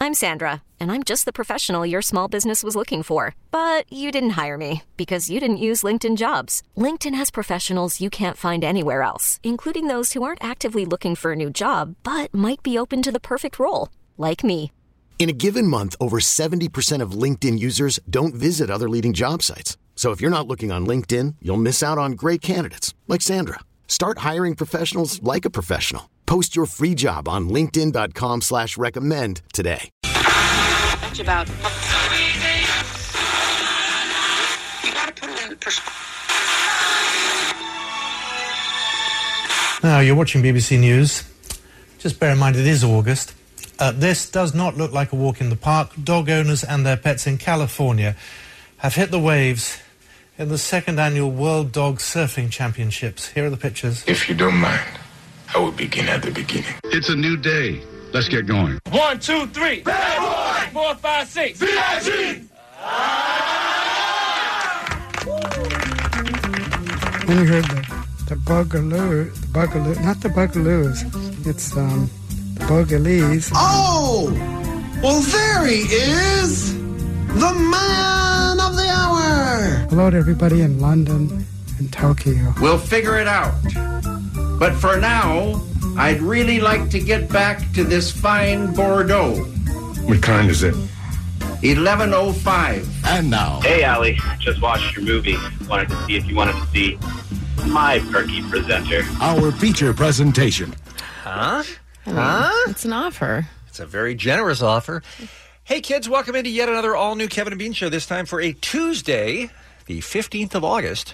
I'm Sandra, and I'm just the professional your small business was looking for. But you didn't hire me because you didn't use LinkedIn Jobs. LinkedIn has professionals you can't find anywhere else, including those who aren't actively looking for a new job, but might be open to the perfect role, like me. In a given month, over 70% of LinkedIn users don't visit other leading job sites. So if you're not looking on LinkedIn, you'll miss out on great candidates like Sandra. Start hiring professionals like a professional. Post your free job on linkedin.com/recommend today. About you gotta put it in perspective. Now, you're watching BBC News. Just bear in mind it is August. This does not look like a walk in the park. Dog owners and their pets in California have hit the waves in the second annual World Dog Surfing Championships. Here are the pictures. If you don't mind, I will begin at the beginning. It's a new day. Let's get going. 1, 2, 3. Bad boy. 4, 5, 6. VIG. When you heard the Boogaloo, not the Bugaloos, it's the Boogalies. Oh! Well, there he is! The man of the hour! Hello to everybody in London and Tokyo. We'll figure it out. But for now, I'd really like to get back to this fine Bordeaux. What kind is it? 1105. And now. Hey, Allie. Just watched your movie. Wanted to see if you wanted to see my perky presenter. Our feature presentation. Huh? It's an offer. It's a very generous offer. Hey, kids, welcome into yet another all-new Kevin and Bean show, this time for a Tuesday, the 15th of August,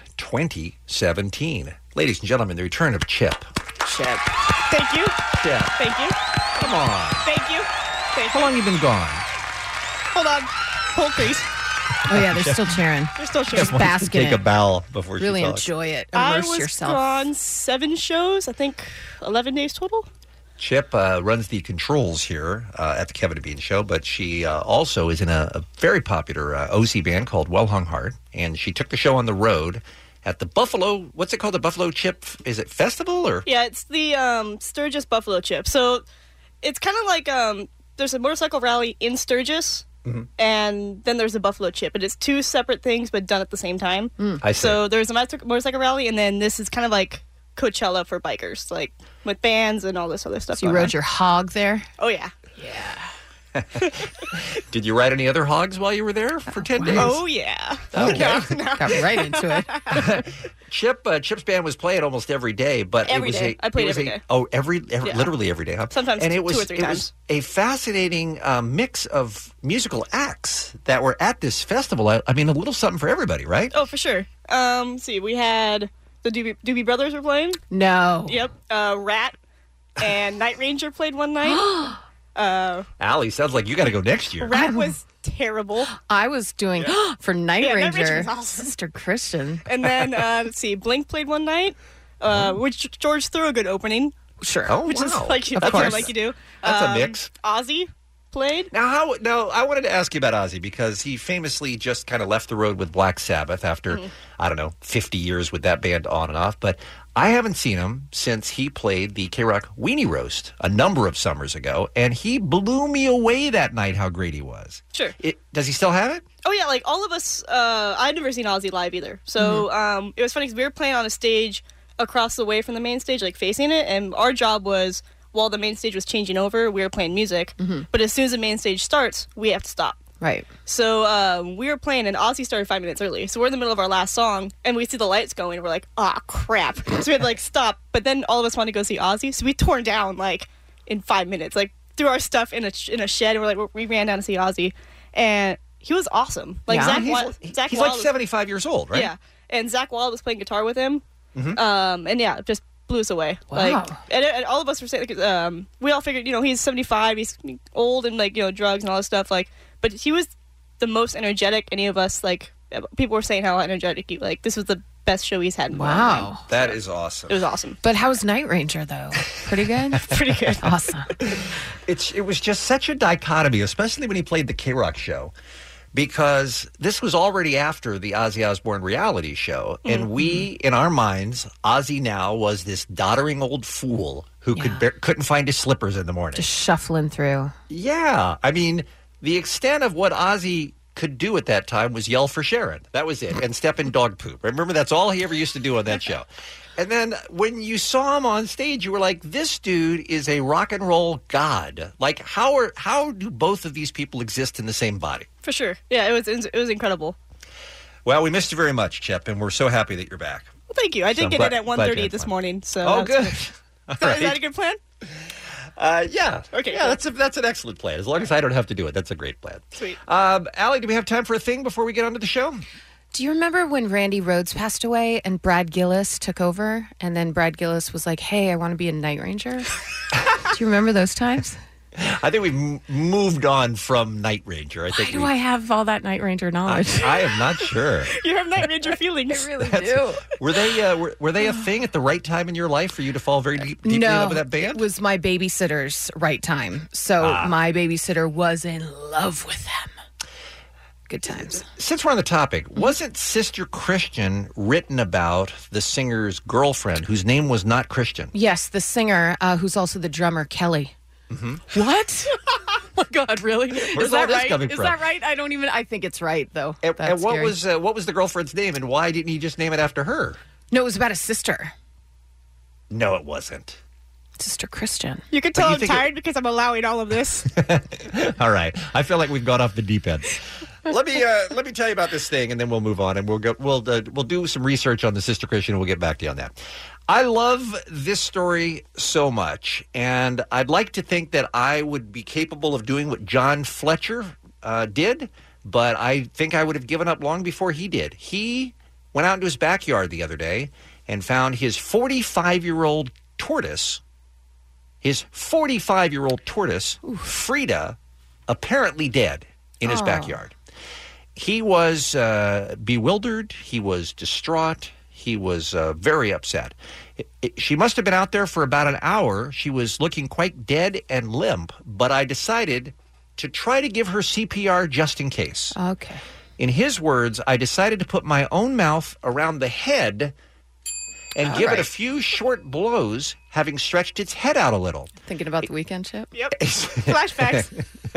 2017. Ladies and gentlemen, the return of Chip. Chip. Thank you. Chip. Thank you. Come on. Thank you. Thank How you. long have you been gone? Hold on. Hold, please. Oh, yeah, they're still cheering. They're still cheering. Just basking Take a bow before really she talks. enjoy it. I Immerse was yourself. on 7 shows, I think 11 days total. Chip runs the controls here at the Kevin and Bean show, but she also is in a very popular OC band called Well Hung Heart, and she took the show on the road at the Buffalo, what's it called, the Buffalo Chip, is it festival? Or Yeah, it's the Sturgis Buffalo Chip. So it's kind of like there's a motorcycle rally in Sturgis, and then there's a Buffalo Chip. And it's two separate things, but done at the same time. I see. So there's a motorcycle rally, and then this is kind of like Coachella for bikers, like with bands and all this other stuff. So you rode your hog there? Oh, yeah. Yeah. Did you ride any other hogs while you were there for 10 days? Oh, yeah. Okay. Got right into it. Chip's band was playing almost every day, but Every it was day. I played every day. Oh, Yeah. literally every day, huh? Sometimes and it was, 2 or 3 it times. was a fascinating mix of musical acts that were at this festival. I mean, a little something for everybody, right? Oh, for sure. See, we had the Doobie Brothers were playing. No. Yep. Rat and Night Ranger played one night. Allie, sounds like you got to go next year. Rat was terrible. I was doing for Night Yeah, Night Ranger. Ranger was awesome. Sister Christian. And then, let's see, Blink played one night, which George threw a good opening. Sure. Oh, Which wow. is like, Of that's course. like you do. That's a mix. Ozzy played. Now, I wanted to ask you about Ozzy because he famously just kind of left the road with Black Sabbath after, I don't know, 50 years with that band on and off. But I haven't seen him since he played the K-Rock Weenie Roast a number of summers ago, and he blew me away that night how great he was. Sure. Does he still have it? Oh, yeah, like all of us, I'd never seen Ozzy live either. So it was funny because we were playing on a stage across the way from the main stage, like facing it, and our job was, while the main stage was changing over, we were playing music. But as soon as the main stage starts, we have to stop. Right. So we were playing, and Ozzy started 5 minutes early. So we're in the middle of our last song, and we see the lights going, and we're like, ah, crap. So we had to, like, stop. But then all of us wanted to go see Ozzy, so we tore down, like, in 5 minutes. Like, threw our stuff in a shed, and we ran down to see Ozzy. And he was awesome. Like, Yeah. Zach He's Wild like 75 years old, right? Yeah. And Zach Wild was playing guitar with him. And, yeah, just blew us away. Wow. Like, and all of us were saying, like, we all figured, he's 75, he's old and, like, drugs and all this stuff. Like, but he was the most energetic any of us, like, people were saying how energetic he, like, this was the best show he's had in a long time. Wow. That is awesome. It was awesome. But how was Night Ranger, though? Pretty good? Pretty good. Awesome. It was just such a dichotomy, especially when he played the K-Rock show, because this was already after the Ozzy Osbourne reality show, and we, in our minds, Ozzy now was this doddering old fool who couldn't find his slippers in the morning. Just shuffling through. Yeah. I mean, the extent of what Ozzy could do at that time was yell for Sharon. That was it. And step in dog poop. Remember, that's all he ever used to do on that show. And then when you saw him on stage, you were like, this dude is a rock and roll god. Like, how do both of these people exist in the same body? For sure. Yeah, it was incredible. Well, we missed you very much, Chip, and we're so happy that you're back. Well, thank you. I did get in at 1:30 this morning. So good. Is that a good plan? Yeah. Okay. Yeah, that's an excellent plan. As long as I don't have to do it, that's a great plan. Sweet. Allie, do we have time for a thing before we get onto the show? Do you remember when Randy Rhoads passed away and Brad Gillis took over? And then Brad Gillis was like, hey, I want to be a Night Ranger. Do you remember those times? I think we've moved on from Night Ranger. Why do I have all that Night Ranger knowledge? I am not sure. You have Night Ranger feelings. I really do. Were they a thing at the right time in your life for you to fall very deeply in love with that band? It was my babysitter's right time. So my babysitter was in love with them. Good times. Since we're on the topic, wasn't Sister Christian written about the singer's girlfriend whose name was not Christian? Yes, the singer who's also the drummer, Kelly. Mm-hmm. What? Oh my God, really? Where's all this coming from? Is that right? I think it's right, though. And what was the girlfriend's name, and why didn't he just name it after her? No, it was about a sister. No, it wasn't. Sister Christian. You can tell I'm tired because I'm allowing all of this. All right. I feel like we've gone off the deep end. Let me tell you about this thing, and then we'll move on, and we'll do some research on the Sister Christian, and we'll get back to you on that. I love this story so much, and I'd like to think that I would be capable of doing what John Fletcher did, but I think I would have given up long before he did. He went out into his backyard the other day and found his 45-year-old tortoise. His 45-year-old tortoise, Frida, apparently dead in his backyard. He was bewildered. He was distraught. He was very upset. She must have been out there for about an hour. She was looking quite dead and limp, but I decided to try to give her CPR just in case. Okay. In his words, I decided to put my own mouth around the head and give it a few short blows, having stretched its head out a little. Thinking about the weekend, Chip? Yep. Flashbacks.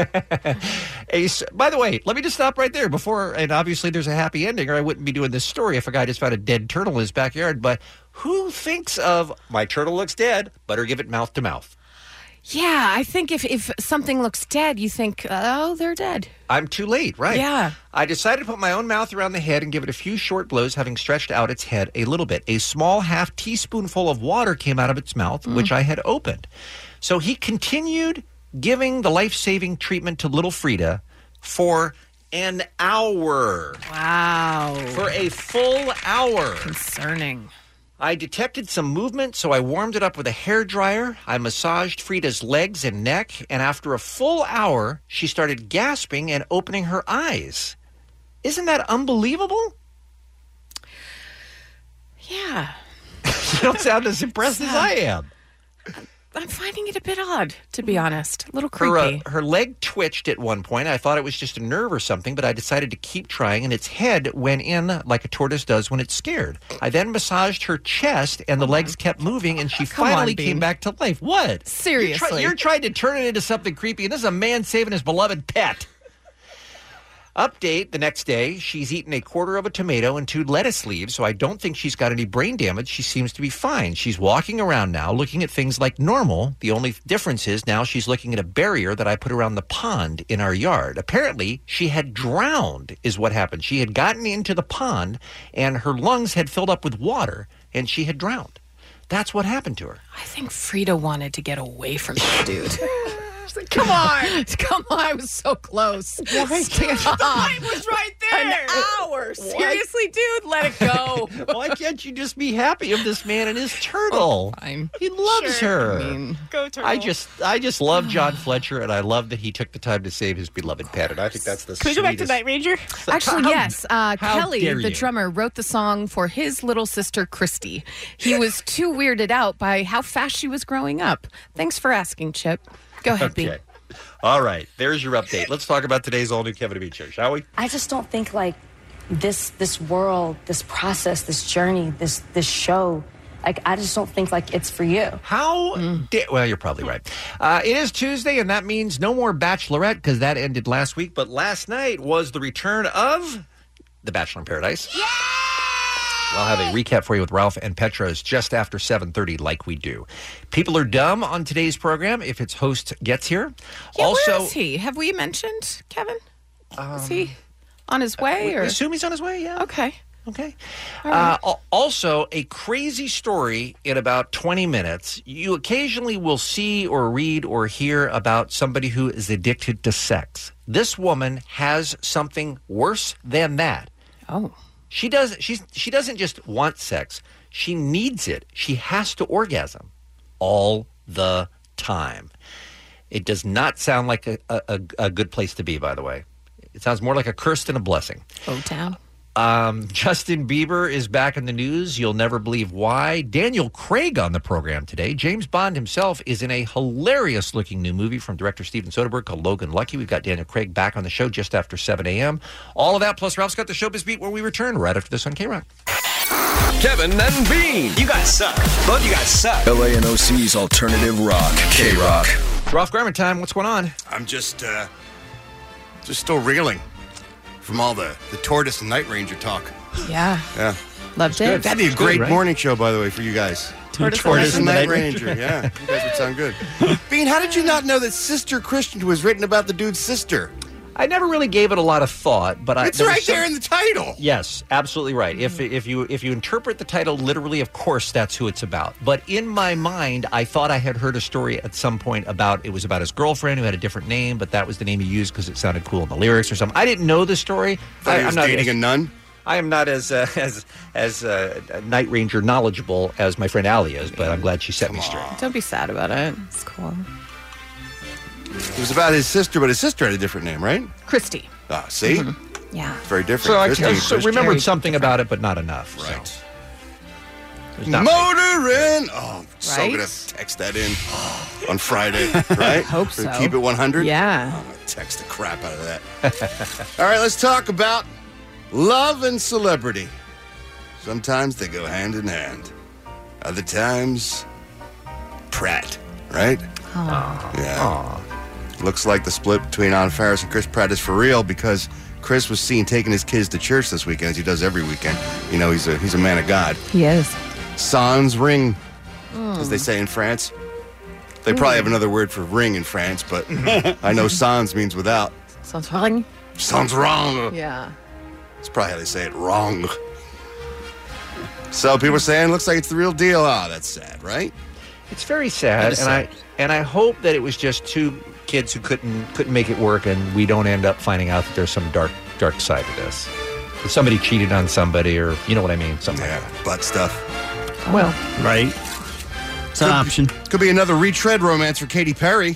By the way, let me just stop right there before, and obviously there's a happy ending, or I wouldn't be doing this story if a guy just found a dead turtle in his backyard, but who thinks of, my turtle looks dead, better give it mouth to mouth? Yeah, I think if something looks dead, you think, oh, they're dead. I'm too late, right? Yeah. I decided to put my own mouth around the head and give it a few short blows, having stretched out its head a little bit. A small half teaspoonful of water came out of its mouth, which I had opened. So he continued giving the life-saving treatment to little Frida for an hour. Wow. For a full hour. Concerning. I detected some movement, so I warmed it up with a hairdryer. I massaged Frida's legs and neck, and after a full hour, she started gasping and opening her eyes. Isn't that unbelievable? Yeah. You don't sound as impressed as I am. I'm finding it a bit odd, to be honest. A little creepy. Her leg twitched at one point. I thought it was just a nerve or something, but I decided to keep trying, and its head went in like a tortoise does when it's scared. I then massaged her chest, and the legs kept moving, and she finally came back to life. What? Seriously. You're trying to turn it into something creepy, and this is a man saving his beloved pet. Update, the next day, she's eaten a quarter of a tomato and 2 lettuce leaves, so I don't think she's got any brain damage. She seems to be fine. She's walking around now, looking at things like normal. The only difference is now she's looking at a barrier that I put around the pond in our yard. Apparently, she had drowned, is what happened. She had gotten into the pond, and her lungs had filled up with water, and she had drowned. That's what happened to her. I think Frida wanted to get away from this dude. Like, come on. Come on. I was so close. The light was right there. An hour. Seriously, dude, let it go. Why can't you just be happy of this man and his turtle? Fine. He loves her. Go turtle. I just love John Fletcher, and I love that he took the time to save his beloved pet, and I think that's the Can we go back to Night Ranger? Actually, yes. Kelly, the drummer, wrote the song for his little sister, Christy. He was too weirded out by how fast she was growing up. Thanks for asking, Chip. Go ahead, B. All right. There's your update. Let's talk about today's all-new Kevin and Bean Show, shall we? I just don't think, like, this world, this process, this journey, this show Like, I just don't think, like, it's for you. Well, you're probably right. It is Tuesday, and that means no more Bachelorette because that ended last week. But last night was the return of The Bachelor in Paradise. Yeah! I'll have a recap for you with Ralph and Petros just after 7:30, like we do. People are dumb on today's program if its host gets here. Yeah, also, where is he? Have we mentioned Kevin? Is he on his way? We assume he's on his way, yeah. Okay. Right. Also, a crazy story in about 20 minutes. You occasionally will see or read or hear about somebody who is addicted to sex. This woman has something worse than that. Oh. She doesn't just want sex. She needs it. She has to orgasm all the time. It does not sound like a good place to be, by the way. It sounds more like a curse than a blessing. O-Town. Justin Bieber is back in the news. You'll never believe why. Daniel Craig on the program today. James Bond himself is in a hilarious-looking new movie from director Steven Soderbergh called Logan Lucky. We've got Daniel Craig back on the show just after 7 a.m. All of that, plus Ralph's got the Showbiz Beat when we return right after this on K-Rock. Kevin and Bean. You guys suck. Both you guys suck. LA and OC's alternative rock. K-Rock. Ralph Garman time. What's going on? I'm just still reeling from all the Tortoise and Night Ranger talk. Yeah. Loved it. That'd be a great morning show, by the way, for you guys. Tortoise and Night Ranger. Yeah, you guys would sound good. Bean, how did you not know that Sister Christian was written about the dude's sister? I never really gave it a lot of thought, but it's right there in the title. Yes, absolutely right. If you interpret the title literally, of course, that's who it's about. But in my mind, I thought I had heard a story at some point about his girlfriend who had a different name, but that was the name he used because it sounded cool in the lyrics or something. I didn't know the story. He was dating a nun. I am not as Night Ranger knowledgeable as my friend Allie is, but I'm glad she set me straight. Don't be sad about it. It's cool. It was about his sister, but his sister had a different name, right? Christy. Ah, see? Mm-hmm. Yeah. Very different. So I remembered something about it, but not enough. Right. So. Motorin. Oh, so going to text that in on Friday, right? Hope so. Keep it 100? Yeah. I'm going to text the crap out of that. All right, let's talk about love and celebrity. Sometimes they go hand in hand. Other times, Pratt, right? Aww. Yeah. Aww. Looks like the split between Anna Faris and Chris Pratt is for real because Chris was seen taking his kids to church this weekend, as he does every weekend. You know, he's a man of God. He is. Sans ring, as they say in France. They probably have another word for ring in France, but I know sans means without. Sans ring? Sans wrong. Yeah. That's probably how they say it, wrong. So people are saying, looks like it's the real deal. Ah, that's sad, right? It's very sad, and I hope that it was just two kids who couldn't make it work, and we don't end up finding out that there's some dark side to this. That somebody cheated on somebody, or you know what I mean, something like that. Butt stuff. Well, right. It's an option. Could be another retread romance for Katy Perry.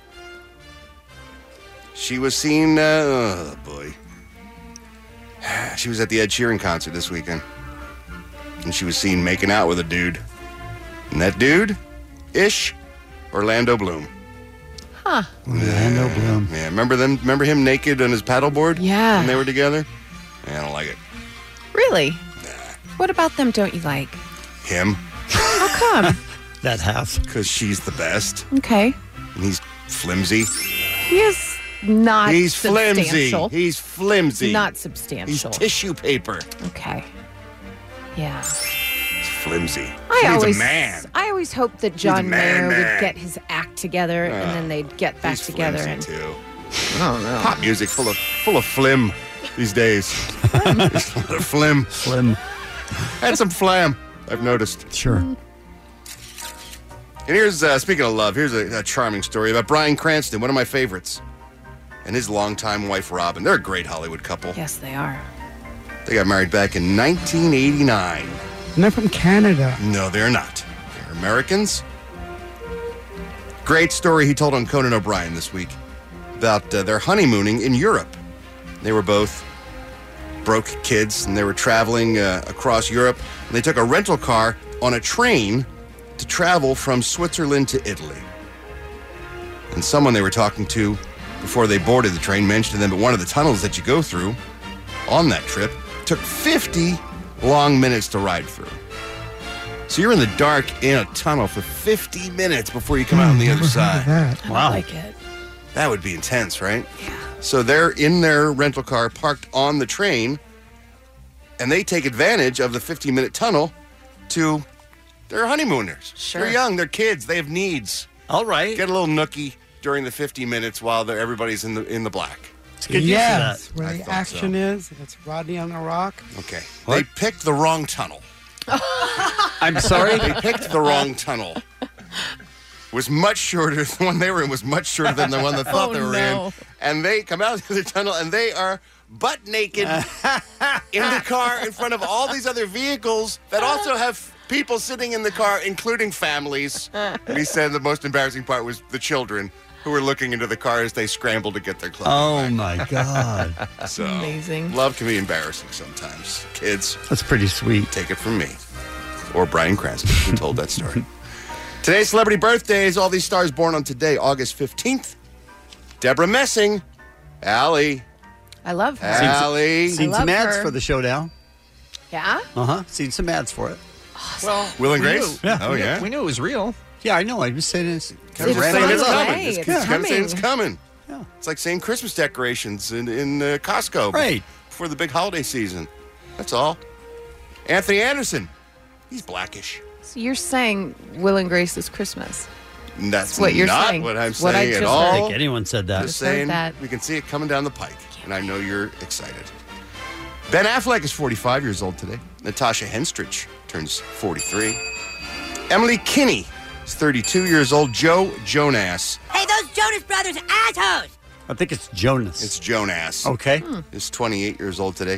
She was seen. Oh boy. She was at the Ed Sheeran concert this weekend, and she was seen making out with a dude. And that dude, Orlando Bloom. Huh. Orlando Bloom. Yeah, remember him naked on his paddleboard? Yeah. When they were together? Yeah, I don't like it. Really? What about them don't you like? Him. How come? That half. Because she's the best. Okay. And he's flimsy. He is not He's substantial. flimsy. He's flimsy. Not substantial. He's tissue paper. Okay. Yeah. He's flimsy. He's a man. I always hoped that John Mayer would get his act together and then they'd get back together. He's flimsy, too. I don't know. Pop music full of flim these days. There's a lot of flim. Flim. And some flam, I've noticed. Sure. And here's, speaking of love, here's a charming story about Bryan Cranston, one of my favorites, and his longtime wife, Robin. They're a great Hollywood couple. Yes, they are. They got married back in 1989. And they're from Canada. No, they're not. They're Americans. Great story he told on Conan O'Brien this week about their honeymooning in Europe. They were both broke kids, and they were traveling across Europe. And they took a rental car on a train to travel from Switzerland to Italy. And someone they were talking to before they boarded the train mentioned to them that one of the tunnels that you go through on that trip took 50 long minutes to ride through. So you're in the dark in a tunnel for 50 minutes before you come out on the other side. I like it. That would be intense, right? Yeah. So they're in their rental car parked on the train, and they take advantage of the 50-minute tunnel to... They're honeymooners. Sure. They're young. They're kids. They have needs. All right. Get a little nookie during the 50 minutes while everybody's in the black. It's good Yes, where the action is. It's Rodney on the Rock. Okay. What? They picked the wrong tunnel. I'm sorry? They picked the wrong tunnel. Was much shorter. The one they were in was much shorter than the one they thought they were in. And they come out of the tunnel, and they are butt naked in the car in front of all these other vehicles that also have people sitting in the car, including families. And he said the most embarrassing part was the children who were looking into the car as they scrambled to get their clothes back. My God. So, amazing. Love can be embarrassing sometimes. Kids. That's pretty sweet. Take it from me. Or Bryan Cranston, who told that story. Today's celebrity birthdays. All these stars born on today, August 15th. Deborah Messing. Allie. I love her. Allie. Seen some ads for the show now. Yeah? Seen some ads for it. Well, Will and Grace? Yeah. Oh, yeah. We knew it was real. Yeah, I know. I just said it's It's coming. It's It's coming. Yeah. It's like saying Christmas decorations in Costco. Right. Before the big holiday season. That's all. Anthony Anderson. He's blackish. So you're saying Will and Grace is Christmas? That's what you're not saying. what I'm What I saying at just all. I don't think anyone said that. Just saying that. we can see it coming down the pike. And I know you're excited. Ben Affleck is 45 years old today. Natasha Henstridge turns 43. Emily Kinney is 32 years old. Joe Jonas. Hey, those Jonas Brothers are assholes! I think it's Jonas. It's Jonas. Okay. Is 28 years old today.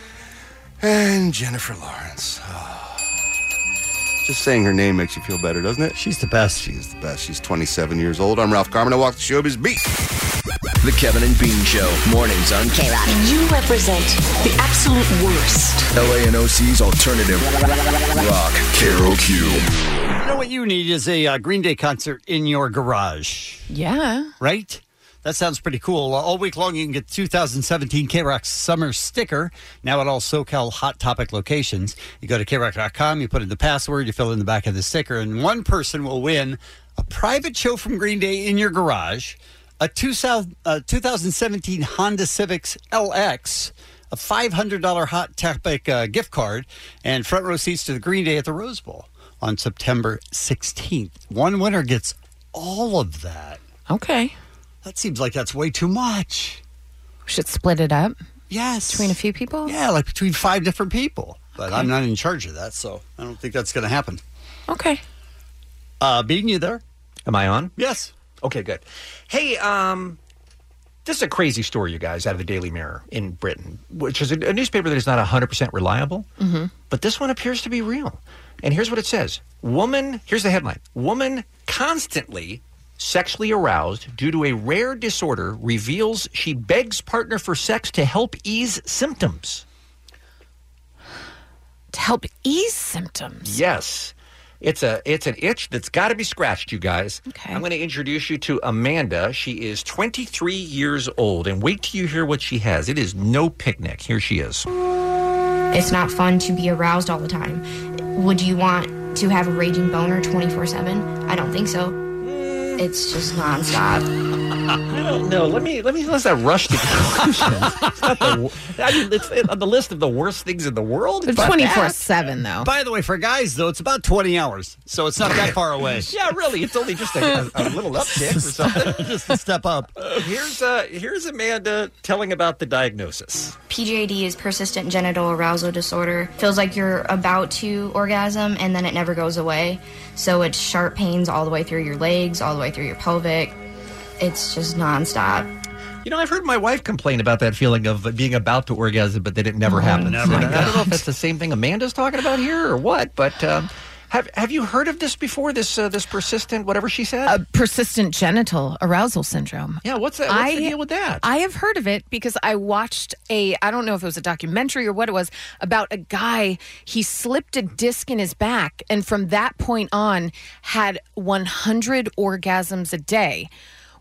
And Jennifer Lawrence. Oh. Just saying her name makes you feel better, doesn't it? She's the best. She's the best. She's 27 years old. I'm Ralph Garman. I walk the showbiz beat. The Kevin and Bean Show. Mornings on K-Rock. You represent the absolute worst. LA and OC's alternative rock. KROQ. You know what you need is a Green Day concert in your garage. Yeah. Right? That sounds pretty cool. All week long, you can get 2017 K-Rock Summer Sticker, now at all SoCal Hot Topic locations. You go to KROC.com, you put in the password, you fill in the back of the sticker, and one person will win a private show from Green Day in your garage, a 2017 Honda Civics LX, a $500 Hot Topic gift card, and front row seats to the Green Day at the Rose Bowl on September 16th. One winner gets all of that. Okay. That seems like that's way too much. We should split it up. Yes. Between a few people? Yeah, like between 5 different people. But I'm not in charge of that, so I don't think that's going to happen. Okay. Bean, you there? Am I on? Yes. Okay, good. Hey, this is a crazy story, you guys, out of the Daily Mirror in Britain, which is a newspaper that is not 100% reliable. Mm-hmm. But this one appears to be real. And here's what it says. Here's the headline. Woman constantly sexually aroused due to a rare disorder reveals she begs partner for sex to help ease symptoms. To help ease symptoms? Yes. It's an itch that's got to be scratched, you guys. Okay. I'm going to introduce you to Amanda. She is 23 years old, and wait till you hear what she has. It is no picnic. Here she is. It's not fun to be aroused all the time. Would you want to have a raging boner 24/7? I don't think so. It's just nonstop. I don't know. Let's not rush to conclusions. It's on the list of the worst things in the world. It's 24/7, though. By the way, for guys, though, it's about 20 hours, so it's not that far away. Yeah, really. It's only just a little uptick or something. Just a step up. Here's Amanda telling about the diagnosis. PGAD is persistent genital arousal disorder. Feels like you're about to orgasm, and then it never goes away. So it's sharp pains all the way through your legs, all the way through your pelvic. It's just nonstop. You know, I've heard my wife complain about that feeling of being about to orgasm, but then it never happens. I don't know if that's the same thing Amanda's talking about here or what, but have you heard of this before, this persistent, whatever she said? Persistent genital arousal syndrome. Yeah, what's the deal with that? I have heard of it because I watched I don't know if it was a documentary or what it was, about a guy. He slipped a disc in his back, and from that point on had 100 orgasms a day,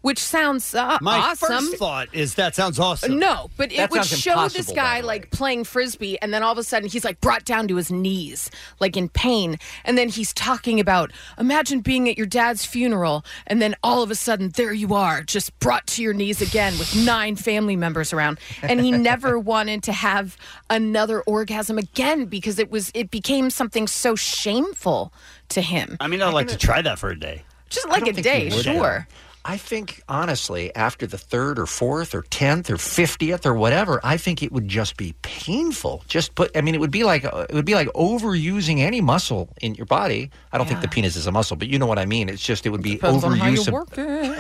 which sounds My awesome. first thought is that sounds awesome. No, but it That would sounds show this impossible, guy like playing Frisbee, and then all of a sudden he's like brought down to his knees, like in pain. And then he's talking about, imagine being at your dad's funeral, and then all of a sudden there you are, just brought to your knees again with 9 family members around. And he never wanted to have another orgasm again because it became something so shameful to him. I mean, I'd like to try that for a day. Just I like don't a think day, you would, sure. I think, honestly, after the 3rd or 4th or 10th or 50th or whatever, I think it would just be painful. It would be like overusing any muscle in your body. I don't think the penis is a muscle, but you know what I mean. It's just, it would be Depends on how you overuse work it.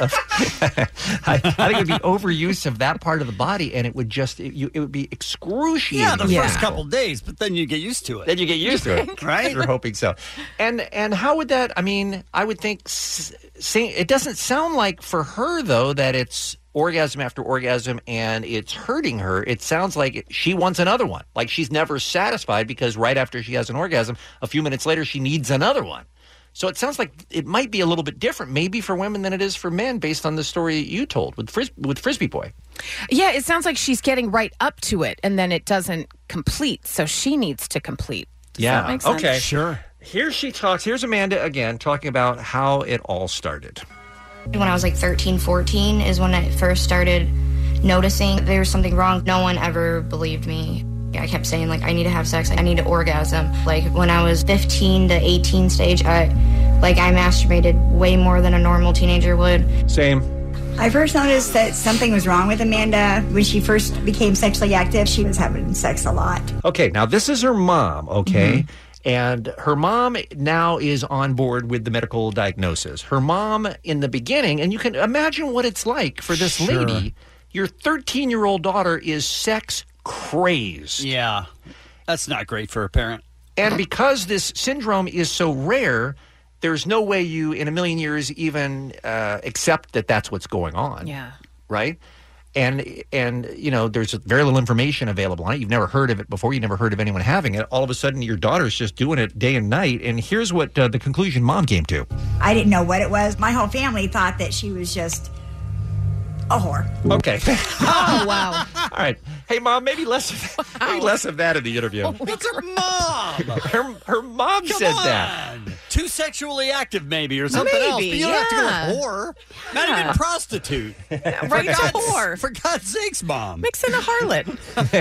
I think it would be overuse of that part of the body, and it would just, it would be excruciating. Yeah, the first couple days, but then you get used to it. Then you get used to it, right? You're hoping so. And how would that? I mean, I would think it doesn't sound like for her though that it's orgasm after orgasm and it's hurting her. It sounds like she wants another one. Like she's never satisfied because right after she has an orgasm, a few minutes later she needs another one. So it sounds like it might be a little bit different, maybe for women than it is for men, based on the story you told with Frisbee Boy. Yeah, it sounds like she's getting right up to it, and then it doesn't complete, so she needs to complete. Does that make sense? Okay. Sure. Here she talks. Here's Amanda again talking about how it all started. When I was like 13, 14 is when I first started noticing there was something wrong. No one ever believed me. I kept saying, like, I need to have sex. I need to orgasm. Like, when I was 15 to 18 stage, I masturbated way more than a normal teenager would. Same. I first noticed that something was wrong with Amanda when she first became sexually active. She was having sex a lot. Okay, now this is her mom, okay? Mm-hmm. And her mom now is on board with the medical diagnosis. Her mom in the beginning, and you can imagine what it's like for this lady. Your 13-year-old daughter is sex crazed. Yeah, that's not great for a parent. And because this syndrome is so rare, there's no way you in a million years even accept that that's what's going on. Yeah. Right? And you know, there's very little information available on it. You've never heard of it before. You've never heard of anyone having it. All of a sudden, your daughter's just doing it day and night. And here's what the conclusion Mom came to. I didn't know what it was. My whole family thought that she was just a whore. Okay. Oh, wow. All right. Hey, Mom, maybe less of that in the interview. It's her mom. Her mom Come said on. that. Too sexually active, maybe, or something else. But you don't have to go whore. Not even prostitute. Right to whore. For God's sakes, Mom. Mix in a harlot.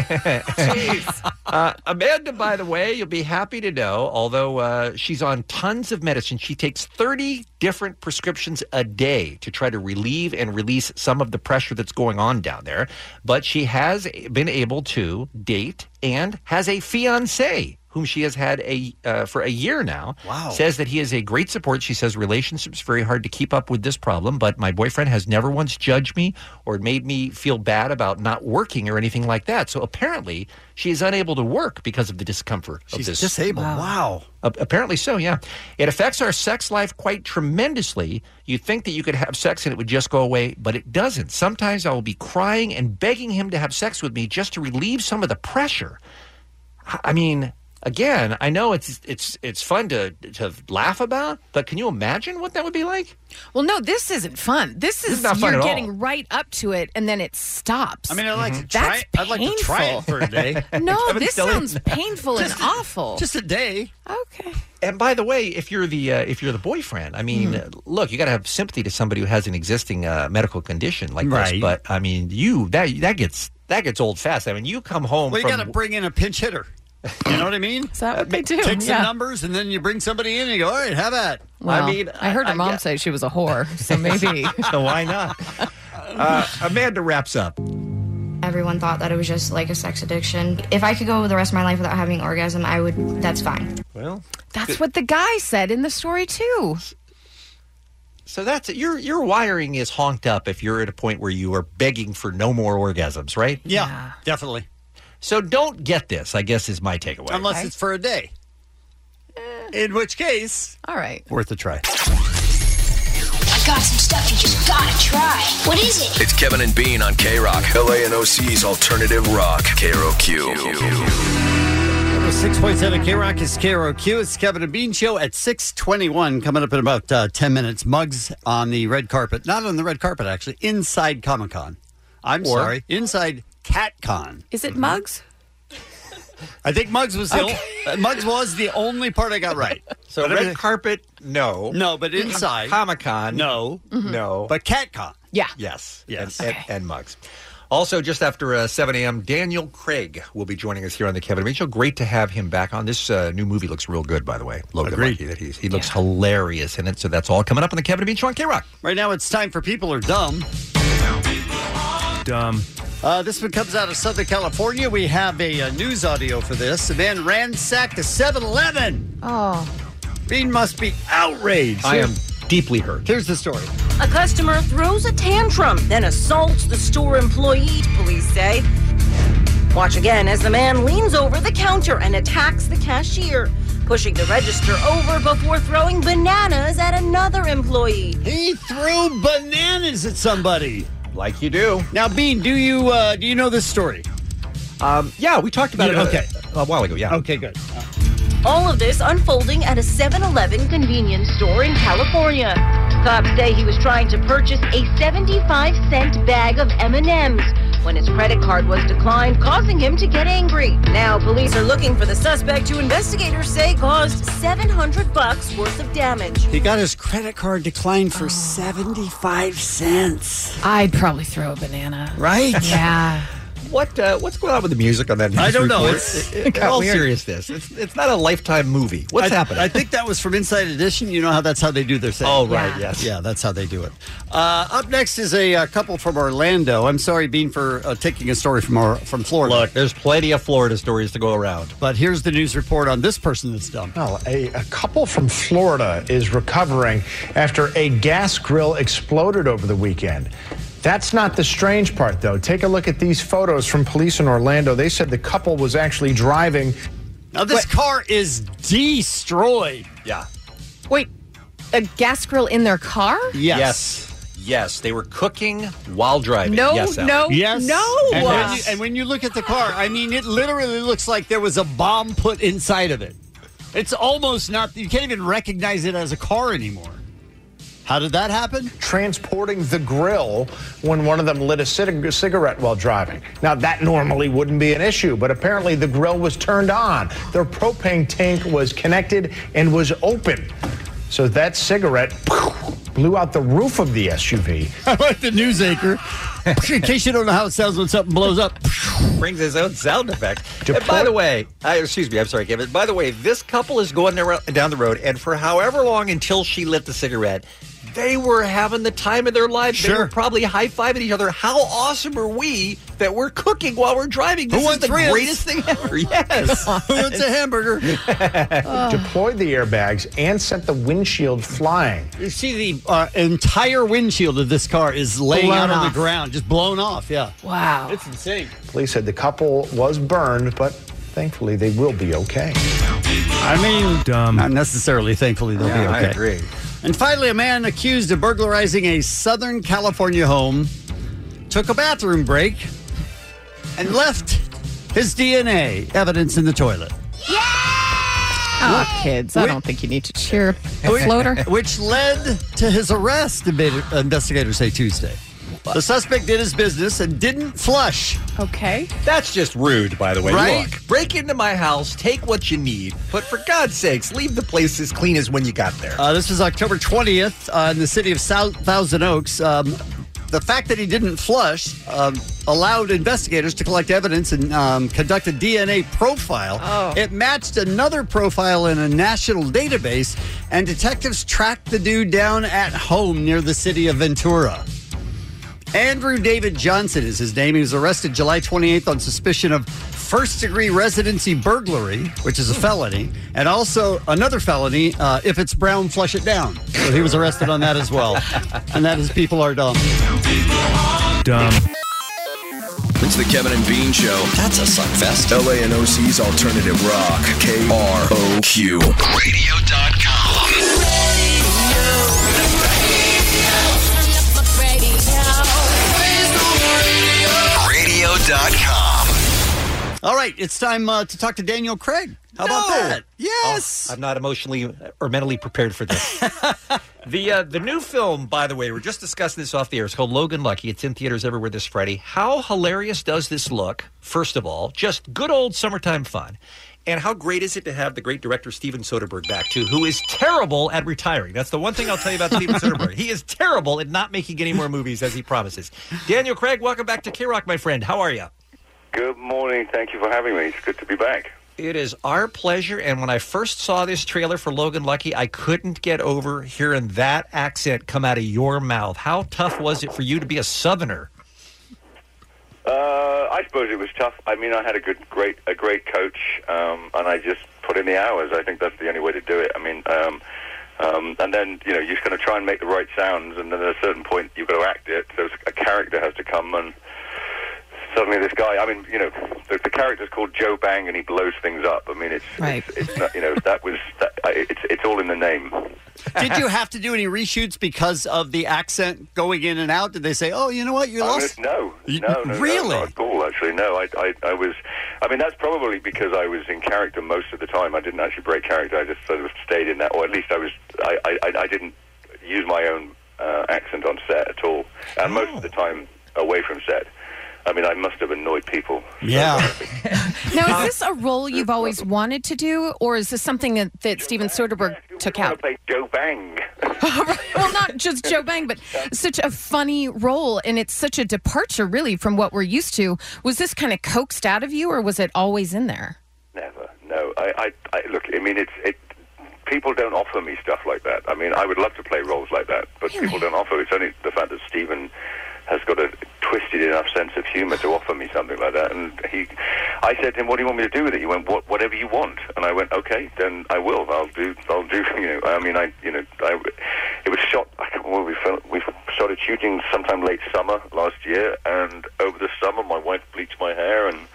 Jeez. Amanda, by the way, you'll be happy to know, although she's on tons of medicine, she takes 30 different prescriptions a day to try to relieve and release some of the pressure that's going on down there. But she has been able to date and has a fiancé whom she has had for a year now. Wow. Says that he is a great support. She says relationships very hard to keep up with this problem, but my boyfriend has never once judged me or made me feel bad about not working or anything like that. So apparently she is unable to work because of the discomfort of this. She's disabled. Wow. Apparently so, yeah. It affects our sex life quite tremendously. You think that you could have sex and it would just go away, but it doesn't. Sometimes I will be crying and begging him to have sex with me just to relieve some of the pressure. I mean, again, I know it's fun to laugh about, but can you imagine what that would be like? Well, no, this isn't fun. This is not fun you're at getting all. right up to it, and then it stops. I mean, I'd like to try it. I'd like to try it for a day. No, Kevin's this silly. sounds painful and awful. Just a day. Okay. And by the way, if you're the boyfriend, I mean, look, you got to have sympathy to somebody who has an existing medical condition like this. Right. But I mean, that gets old fast. I mean, you come home. Well, you from got to bring in a pinch hitter. You know what I mean? Is that what they do? Take some numbers, and then you bring somebody in, and you go, all right, have that. Well, I mean, I heard her mom say she was a whore, so maybe. So why not? Amanda wraps up. Everyone thought that it was just like a sex addiction. If I could go the rest of my life without having an orgasm, I would. That's fine. Well, That's what the guy said in the story, too. so that's it. Your wiring is honked up if you're at a point where you are begging for no more orgasms, right? Yeah, definitely. So don't get this, I guess, is my takeaway. Unless it's for a day. In which case, all right, worth a try. I got some stuff you just gotta try. What is it? It's Kevin and Bean on K-Rock, LA and OC's alternative rock, KROQ. 106.7 K-Rock is KROQ. It's Kevin and Bean Show at 6:21. Coming up in about 10 minutes. Muggs on the red carpet. Not on the red carpet, actually. Inside Comic-Con. Inside CatCon. Is it Muggs? I think Muggs was Muggs was the only part I got right. So red carpet, no. No, but inside. Comic-Con, no. No. But CatCon. Yeah. Yes. Yes. And Muggs. Also, just after 7 a.m., Daniel Craig will be joining us here on the Kevin and Bean Show. Great to have him back on. This new movie looks real good, by the way. Logan Lucky, that he looks hilarious in it. So that's all coming up on the Kevin and Bean Show on K-Rock. Right now, it's time for People Are Dumb. Dumb. This one comes out of Southern California. We have a news audio for this. A man ransacked a 7-Eleven. Oh. Bean must be outraged. I am deeply hurt. Here's the story. A customer throws a tantrum, then assaults the store employee, police say. Watch again as the man leans over the counter and attacks the cashier, pushing the register over before throwing bananas at another employee. He threw bananas at somebody. Like you do. Now, Bean, do you know this story? Yeah, we talked about it a while ago, yeah. Okay, good. All of this unfolding at a 7-Eleven convenience store in California. Cops say he was trying to purchase a 75-cent bag of M&Ms when his credit card was declined, causing him to get angry. Now, police are looking for the suspect who investigators say caused $700 worth of damage. He got his credit card declined for 75 cents. I'd probably throw a banana. Right? Yeah. What's going on with the music on that news I don't know. report? In all seriousness, it's not a Lifetime movie. What's happening? I think that was from Inside Edition. You know how that's how they do their thing. Oh, right, yes. Yeah, that's how they do it. Up next is a couple from Orlando. I'm sorry, Bean, for taking a story from Florida. Look, there's plenty of Florida stories to go around. But here's the news report on this person that's dumb. Well, a couple from Florida is recovering after a gas grill exploded over the weekend. That's not the strange part, though. Take a look at these photos from police in Orlando. They said the couple was actually driving. Now, this car is destroyed. Yeah. Wait, a gas grill in their car? Yes. They were cooking while driving. No. Yes. And when you look at the car, I mean, it literally looks like there was a bomb put inside of it. It's almost not, you can't even recognize it as a car anymore. How did that happen? Transporting the grill when one of them lit a cigarette while driving. Now, that normally wouldn't be an issue, but apparently the grill was turned on. Their propane tank was connected and was open. So that cigarette blew out the roof of the SUV. I like the news anchor. In case you don't know how it sounds when something blows up. Brings his own sound effect. And by the way, I'm sorry, Kevin. By the way, this couple is going down the road, and for however long until she lit the cigarette, they were having the time of their lives. Sure. They were probably high-fiving each other. How awesome are we that we're cooking while we're driving? This is the greatest thing ever. Yes. Who wants a hamburger? Deployed the airbags and sent the windshield flying. You see the entire windshield of this car is laying Blown out on off. the ground, just blown off, yeah. Wow. It's insane. Police said the couple was burned, but thankfully they will be okay. I mean, not necessarily thankfully they'll be okay. I agree. And finally, a man accused of burglarizing a Southern California home took a bathroom break and left his DNA evidence in the toilet. Oh, kids, I don't think you need to cheer a floater. Which led to his arrest, investigators say Tuesday. The suspect did his business and didn't flush. Okay. That's just rude, by the way. Right? Look, break into my house, take what you need, but for God's sakes, leave the place as clean as when you got there. This was October 20th in the city of Thousand Oaks. The fact that he didn't flush allowed investigators to collect evidence and conduct a DNA profile. Oh. It matched another profile in a national database, and detectives tracked the dude down at home near the city of Ventura. Andrew David Johnson is his name. He was arrested July 28th on suspicion of first-degree residency burglary, which is a felony, and also another felony, if it's brown, flush it down. So he was arrested on that as well. And that is People Are Dumb. Dumb. It's the Kevin and Bean Show. That's a suckfest. LA and OC's alternative rock. KROQ. Radio.com. Radio.com. All right, it's time to talk to Daniel Craig. How about that? Yes. I'm not emotionally or mentally prepared for this. The new film, by the way, we're just discussing this off the air. It's called Logan Lucky. It's in theaters everywhere this Friday. How hilarious does this look, first of all? Just good old summertime fun. And how great is it to have the great director Steven Soderbergh back, too, who is terrible at retiring. That's the one thing I'll tell you about Steven Soderbergh. He is terrible at not making any more movies, as he promises. Daniel Craig, welcome back to K-Rock, my friend. How are you? Good morning. Thank you for having me. It's good to be back. It is our pleasure, and when I first saw this trailer for Logan Lucky, I couldn't get over hearing that accent come out of your mouth. How tough was it for you to be a Southerner? I suppose it was tough. I mean, I had a great coach, and I just put in the hours. I think that's the only way to do it. I mean, and then, you know, you're just going to try and make the right sounds, and then at a certain point, you've got to act it. So a character has to come, and suddenly this guy, I mean, you know, the character's called Joe Bang, and he blows things up. I mean, it's not, you know, it's all in the name. Did you have to do any reshoots because of the accent going in and out? Did they say, "Oh, you know what, you lost"? No, really, not at all. Actually, no. I was. I mean, that's probably because I was in character most of the time. I didn't actually break character. I just sort of stayed in that, or at least I was. I didn't use my own accent on set at all, and most of the time away from set. I mean, I must have annoyed people. Yeah. Now, is this a role you've always wanted to do, or is this something that Steven Soderbergh took out? I play Joe Bang. Well, not just Joe Bang, but such a funny role, and it's such a departure, really, from what we're used to. Was this kind of coaxed out of you, or was it always in there? Never. No. I look. I mean, people don't offer me stuff like that. I mean, I would love to play roles like that, but people don't offer. It's only the fact that Steven has got a twisted enough sense of humor to offer me something like that. And I said to him, "What do you want me to do with it?" He went, "Whatever you want." And I went, "Okay, then I will. I'll do. You know, I mean, it was shot. I can't remember, we started shooting sometime late summer last year, and over the summer, my wife bleached my hair, and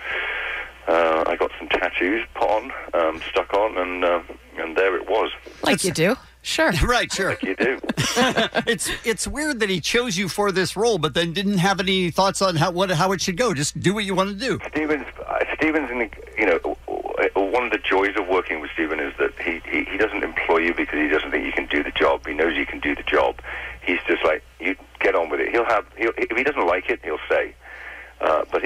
I got some tattoos put on, stuck on, and there it was. Like you do. Sure. Right, sure. Like you do. It's weird that he chose you for this role, but then didn't have any thoughts on how it should go. Just do what you want to do. Steven's you know, one of the joys of working with Steven is that he doesn't employ you because he doesn't think you can do the job. He knows you can do the job. He's just like, you get on with it. If he doesn't like it, he'll say. But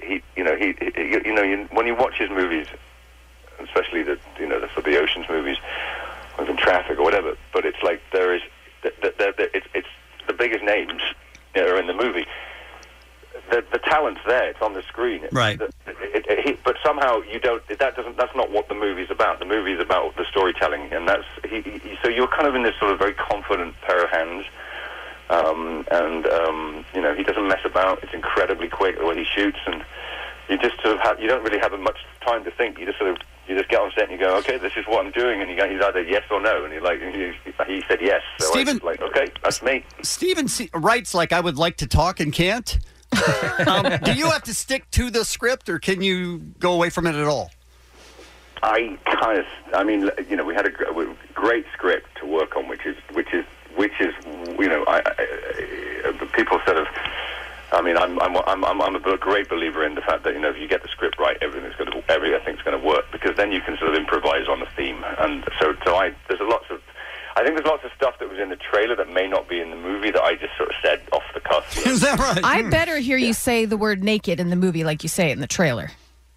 when you watch his movies, especially the Ocean's movies, or in Traffic or whatever, but it's like it's the biggest names are in the movie. The talent's there; it's on the screen. Right. But somehow you don't. That's not what the movie's about. The movie's about the storytelling, and that's so you're kind of in this sort of very confident pair of hands. You know, he doesn't mess about. It's incredibly quick the way he shoots, and you just sort of you don't really have much time to think. You just get on set and you go, "Okay, this is what I'm doing," and he's either yes or no, and he said yes. So Steven, like, okay, that's me. Steven writes like, "I would like to talk and can't." Do you have to stick to the script, or can you go away from it at all? I mean, you know, we had a great script to work on, which is you know, people sort of. I mean, I'm a great believer in the fact that, you know, if you get the script right, everything's going to work, because then you can sort of improvise on the theme. And so I think there's lots of stuff that was in the trailer that may not be in the movie that I just sort of said off the cuff. Is that right? I better hear you say the word naked in the movie like you say it in the trailer.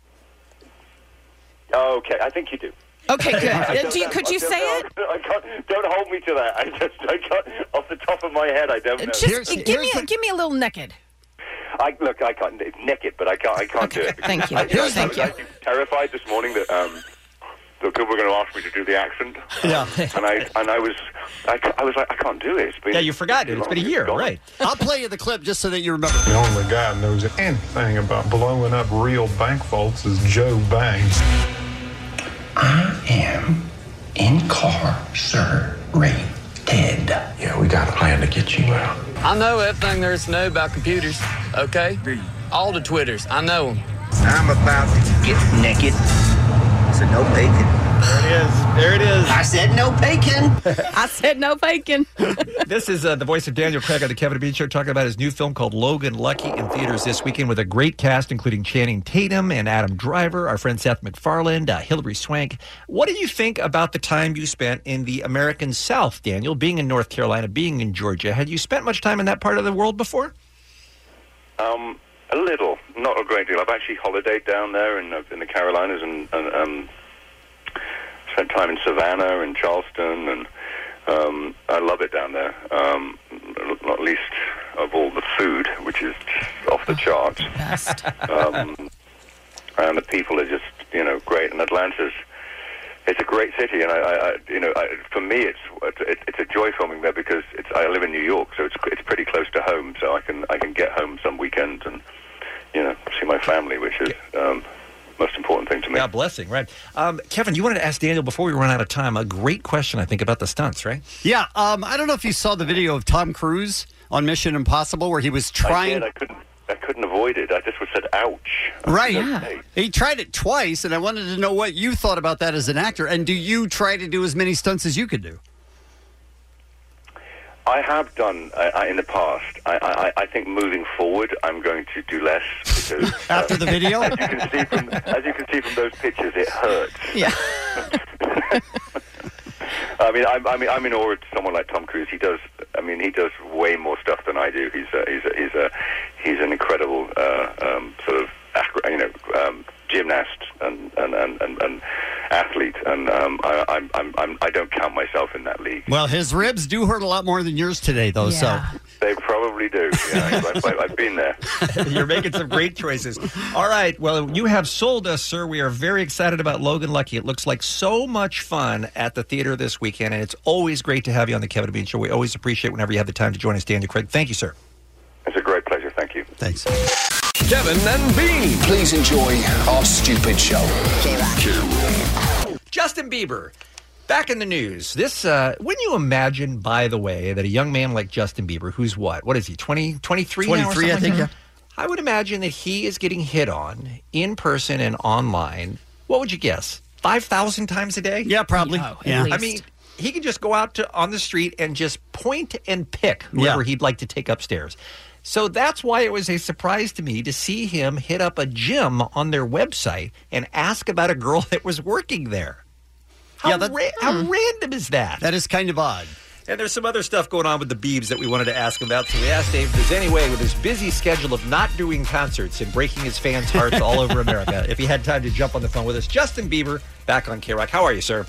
Okay, I think you do. Okay, good. Could you say it? I can't. Don't hold me to that. I can't. Off the top of my head, I don't know. Just give me a little naked. I can't. It's naked, but I can't do it. Thank you. I was terrified this morning that the people were going to ask me to do the accent. Yeah. And I was like, I can't do it. Yeah, you forgot it. It's been a year, right? I'll play you the clip just so that you remember. The only guy who knows anything about blowing up real bank vaults is Joe Bang. I am incarcerated. Yeah, we got a plan to get you out. I know everything there is to know about computers, okay? All the Twitters, I know them. I'm about to get naked, so no bacon. There it is. I said no bacon. I said no bacon. This is the voice of Daniel Craig on the Kevin and Bean Show, talking about his new film called Logan Lucky, in theaters this weekend with a great cast, including Channing Tatum and Adam Driver, our friend Seth MacFarlane, Hilary Swank. What do you think about the time you spent in the American South, Daniel, being in North Carolina, being in Georgia? Had you spent much time in that part of the world before? A little, not a great deal. I've actually holidayed down there in the Carolinas and spent time in Savannah and Charleston, and I love it down there. Not least of all the food, which is off the charts. Best. And the people are just, great. And it's a great city, and for me, it's a joy filming there because I live in New York, so it's pretty close to home. So I can get home some weekends and see my family, which is most important thing to me. Yeah, blessing, right? Kevin, you wanted to ask Daniel before we run out of time a great question, I think, about the stunts, right? Yeah, I don't know if you saw the video of Tom Cruise on Mission Impossible where he was trying. I couldn't avoid it. I just said, "Ouch!" Right. Yeah. He tried it twice, and I wanted to know what you thought about that as an actor. And do you try to do as many stunts as you could do? I have done in the past. I think moving forward, I'm going to do less because after the video, as you can see from those pictures, it hurts. Yeah. I'm in awe of someone like Tom Cruise. He does way more stuff than I do. He's an incredible sort of gymnast and athlete, and I don't count myself in that league. Well, his ribs do hurt a lot more than yours today, though. Yeah. So they probably do. Yeah, I've been there. You're making some great choices. All right. Well, you have sold us, sir. We are very excited about Logan Lucky. It looks like so much fun at the theater this weekend, and it's always great to have you on the Kevin and Bean Show. We always appreciate whenever you have the time to join us, Daniel Craig. Thank you, sir. It's a great pleasure. Thank you. Thanks. Kevin and Bean. Please enjoy our stupid show. Justin Bieber, back in the news. Wouldn't you imagine, by the way, that a young man like Justin Bieber, who's what is he, 23 now or 23, I think, yeah. I would imagine that he is getting hit on in person and online. What would you guess? 5,000 times a day? Yeah, probably. Yeah. I mean, he could just go out on the street and just point and pick whoever he'd like to take upstairs. So that's why it was a surprise to me to see him hit up a gym on their website and ask about a girl that was working there. How random is that? That is kind of odd. And there's some other stuff going on with the Biebs that we wanted to ask him about. So we asked Dave if there's any way, with his busy schedule of not doing concerts and breaking his fans' hearts all over America, if he had time to jump on the phone with us. Justin Bieber, back on K-Rock. How are you, sir?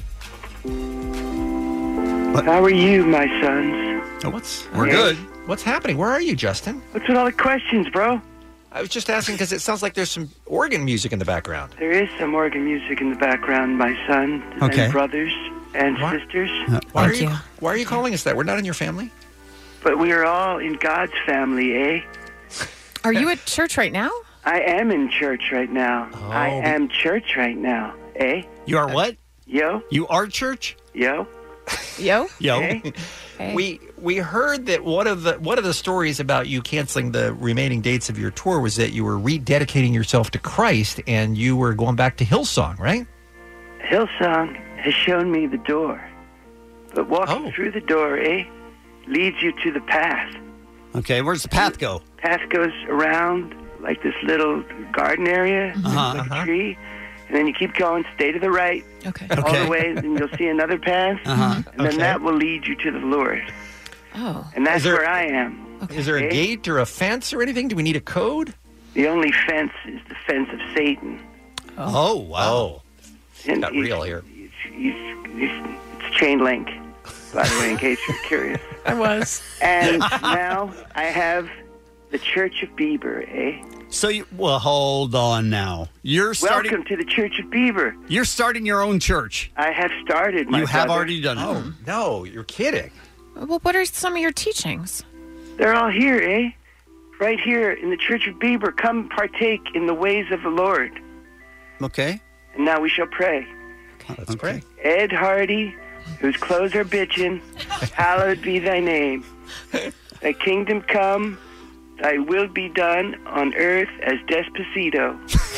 How are you, my sons? We're good. What's happening? Where are you, Justin? What's with all the questions, bro? I was just asking because it sounds like there's some organ music in the background. There is some organ music in the background, my son and brothers and sisters. Why are you calling us that? We're not in your family? But we are all in God's family, eh? Are you at church right now? I am in church right now. Oh. I am church right now, eh? You are what? Yo. You are church? Yo. Yo? Yo. Hey. We heard that one of the stories about you canceling the remaining dates of your tour was that you were rededicating yourself to Christ and you were going back to Hillsong, right? Hillsong has shown me the door. But walking through the door, leads you to the path. Okay, where's the path go? Path goes around like this little garden area, like a tree. And then you keep going, stay to the right, all the way, and you'll see another path, and then that will lead you to the Lord. Oh. And that's where I am. Is there a gate or a fence or anything? Do we need a code? The only fence is the fence of Satan. Oh, wow. And got real here. It's chain link, by the way, in case you're curious. I was. And now I have the Church of Bieber, So, hold on now. Welcome to the Church of Bieber. You're starting your own church. I have started, my You have brother. already done it. Oh, no, you're kidding. Well, what are some of your teachings? They're all here, Right here in the Church of Bieber. Come partake in the ways of the Lord. Okay. And now we shall pray. Let's pray. Ed Hardy, whose clothes are bitchin', hallowed be thy name. Thy kingdom come, thy will be done on earth as Despacito.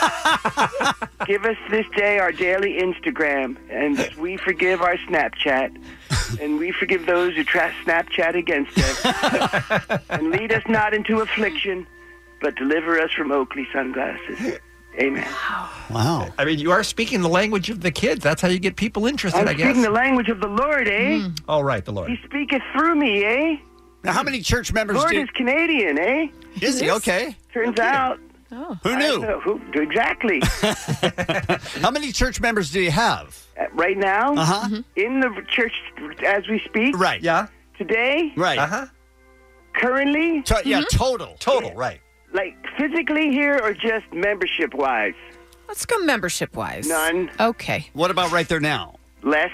Give us this day our daily Instagram, and we forgive our Snapchat, and we forgive those who Snapchat against us. And lead us not into affliction, but deliver us from Oakley sunglasses. Amen. Wow. I mean, you are speaking the language of the kids. That's how you get people interested, I'm I guess. speaking the language of the Lord, eh? Oh, right, the Lord. He speaketh through me, eh? Now, how many church members Lord do... is Canadian, eh? Is he? Okay. Turns out. Oh. Who knew? Exactly. How many church members do you have? Right now? Uh-huh. In the church as we speak? Right. Yeah. Today? Right. Uh-huh. Currently? Yeah, total. Total, right. Like physically here or just membership-wise? Let's go membership-wise. None. Okay. What about right there now? Less.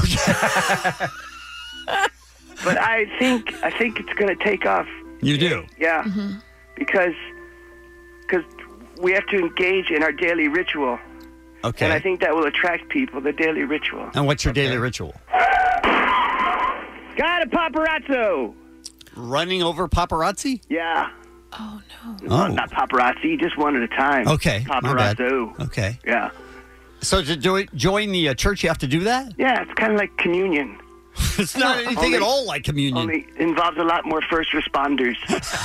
But I think it's going to take off. You do? Yeah. Because we have to engage in our daily ritual. Okay. And I think that will attract people, the daily ritual. And what's your daily ritual? Got a paparazzo! Running over paparazzi? Yeah. Oh, no. No, not paparazzi, just one at a time. Okay. My bad. Paparazzo. Okay. Yeah. So to join the church, you have to do that? Yeah, it's kind of like communion. It's not anything at all like communion. Only involves a lot more first responders.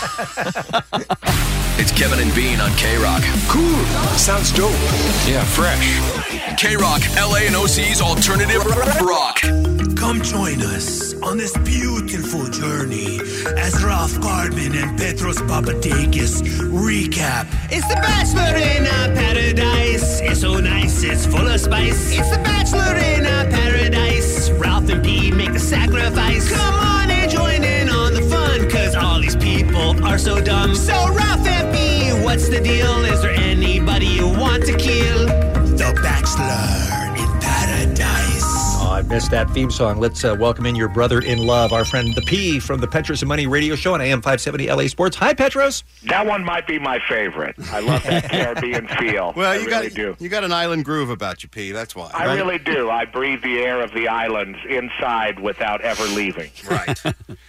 It's Kevin and Bean on K-Rock. Cool. Sounds dope. Yeah, fresh. K-Rock, LA and OC's alternative rock. Come join us on this beautiful journey as Ralph Garman and Petros Papadakis recap. It's the Bachelor in Paradise. It's so nice, it's full of spice. It's the Bachelor in Paradise. Ralph and P make the sacrifice. Come on and join in on the fun, cause all these people are so dumb. So Ralph and P, what's the deal? Is there anybody you want to kill? The Bachelor in Paradise. Oh, I missed that theme song. Let's welcome in your brother-in-love, our friend the P from the Petros and Money radio show on AM 570 LA Sports. Hi, Petros. That one might be my favorite. I love that Caribbean feel. Well, I really do. You got an island groove about you, P. That's why. I really do. I breathe the air of the islands inside without ever leaving. Right.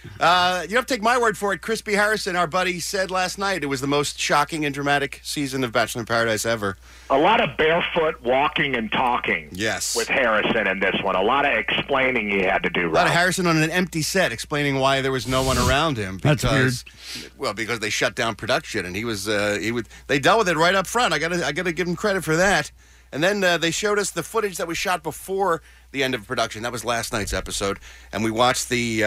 You have to take my word for it. Crispy Harrison, our buddy, said last night it was the most shocking and dramatic season of Bachelor in Paradise ever. A lot of barefoot walking and talking. Yes. With Harrison in this one. A lot of explaining he had to do. A lot of Harrison on an empty set explaining why there was no one around him. Because, That's weird. Well, because they shut down production and they dealt with it right up front. I gotta give him credit for that. And then they showed us the footage that was shot before the end of production. That was last night's episode. And we watched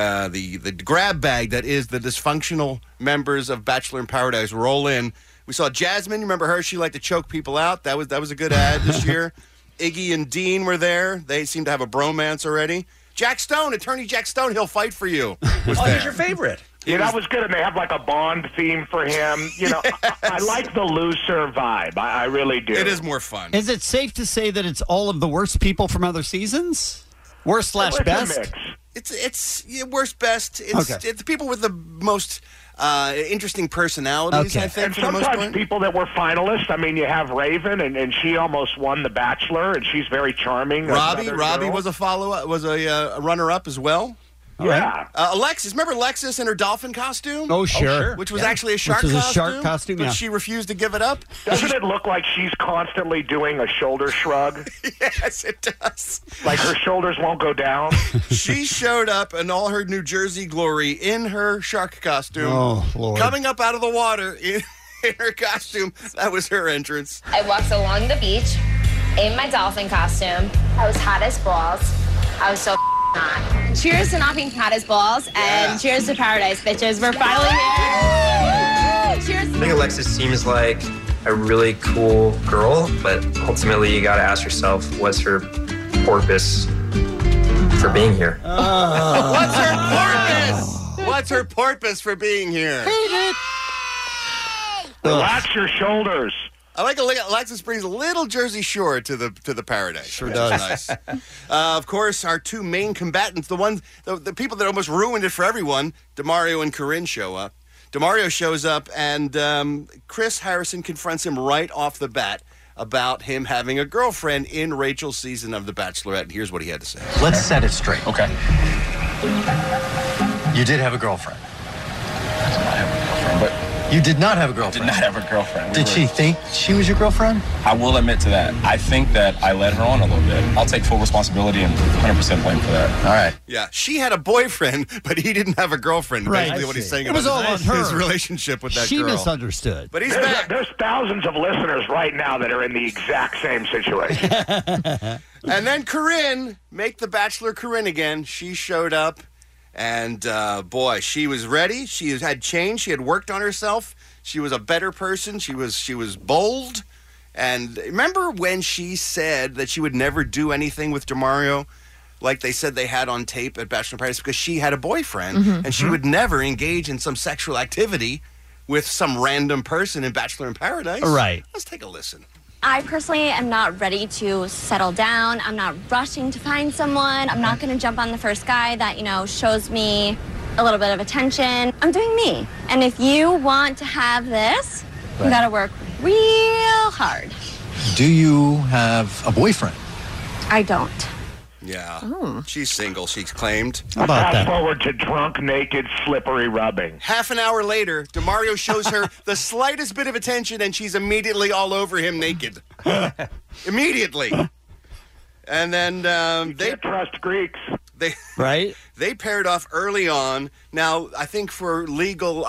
the grab bag that is the dysfunctional members of Bachelor in Paradise roll in. We saw Jasmine. Remember her? She liked to choke people out. That was a good ad this year. Iggy and Dean were there. They seem to have a bromance already. Jack Stone, attorney Jack Stone, he'll fight for you. He's your favorite. Yeah, that was good, and they have like a Bond theme for him. You know, I like the looser vibe. I really do. It is more fun. Is it safe to say that it's all of the worst people from other seasons? Worst / best? It's worst, best. It's people with the most interesting personalities, I think, and for the most sometimes part. people that were finalists. I mean, you have Raven, and she almost won The Bachelor, and she's very charming. Robbie girl. was a runner-up as well. Yeah. Alexis, remember Alexis in her dolphin costume? Oh, sure. Which was actually a shark Which was costume. a shark costume, but yeah. she refused to give it up. Doesn't it look like she's constantly doing a shoulder shrug? Yes, it does. Like her shoulders won't go down? She showed up in all her New Jersey glory in her shark costume. Oh, Lord. Coming up out of the water in her costume. That was her entrance. I walked along the beach in my dolphin costume. I was hot as balls. I was so hot. Cheers to not being hot as balls, and cheers to paradise, bitches. We're finally here. Cheers. I think Alexis seems like a really cool girl, but ultimately you got to ask yourself, what's her purpose for being here? What's her purpose? What's her purpose for being here? Relax your shoulders. I like Alexis brings a little Jersey Shore to the paradise. Sure does. Nice. Of course, our two main combatants, the people that almost ruined it for everyone, Demario and Corinne show up. Demario shows up, and Chris Harrison confronts him right off the bat about him having a girlfriend in Rachel's season of The Bachelorette. And here's what he had to say. Let's set it straight. Okay. You did have a girlfriend. I have a girlfriend, but You did not have a girlfriend? Did not have a girlfriend. Did she think she was your girlfriend? I will admit to that. I think that I led her on a little bit. I'll take full responsibility and 100% blame for that. All right. Yeah, she had a boyfriend, but he didn't have a girlfriend. Right. Basically, what he's saying It was about all on her. his relationship with that She girl. misunderstood. But he's there's, back. There's thousands of listeners right now that are in the exact same situation. And then Corinne, make the Bachelor Corinne again. She showed up, and boy, she was ready. She had changed. She had worked on herself. She was a better person. She was bold. And remember when she said that she would never do anything with DeMario, like they said they had on tape at Bachelor in Paradise, because she had a boyfriend, and she would never engage in some sexual activity with some random person in Bachelor in Paradise. Right. Let's take a listen. I personally am not ready to settle down. I'm not rushing to find someone. I'm not going to jump on the first guy that, shows me a little bit of attention. I'm doing me. And if you want to have this, you got to work real hard. Do you have a boyfriend? I don't. Yeah. She's single, she's claimed. Fast forward to drunk, naked, slippery rubbing. Half an hour later, DeMario shows her the slightest bit of attention, and she's immediately all over him naked. Immediately. And then they can't trust Greeks. They paired off early on. Now, I think for legal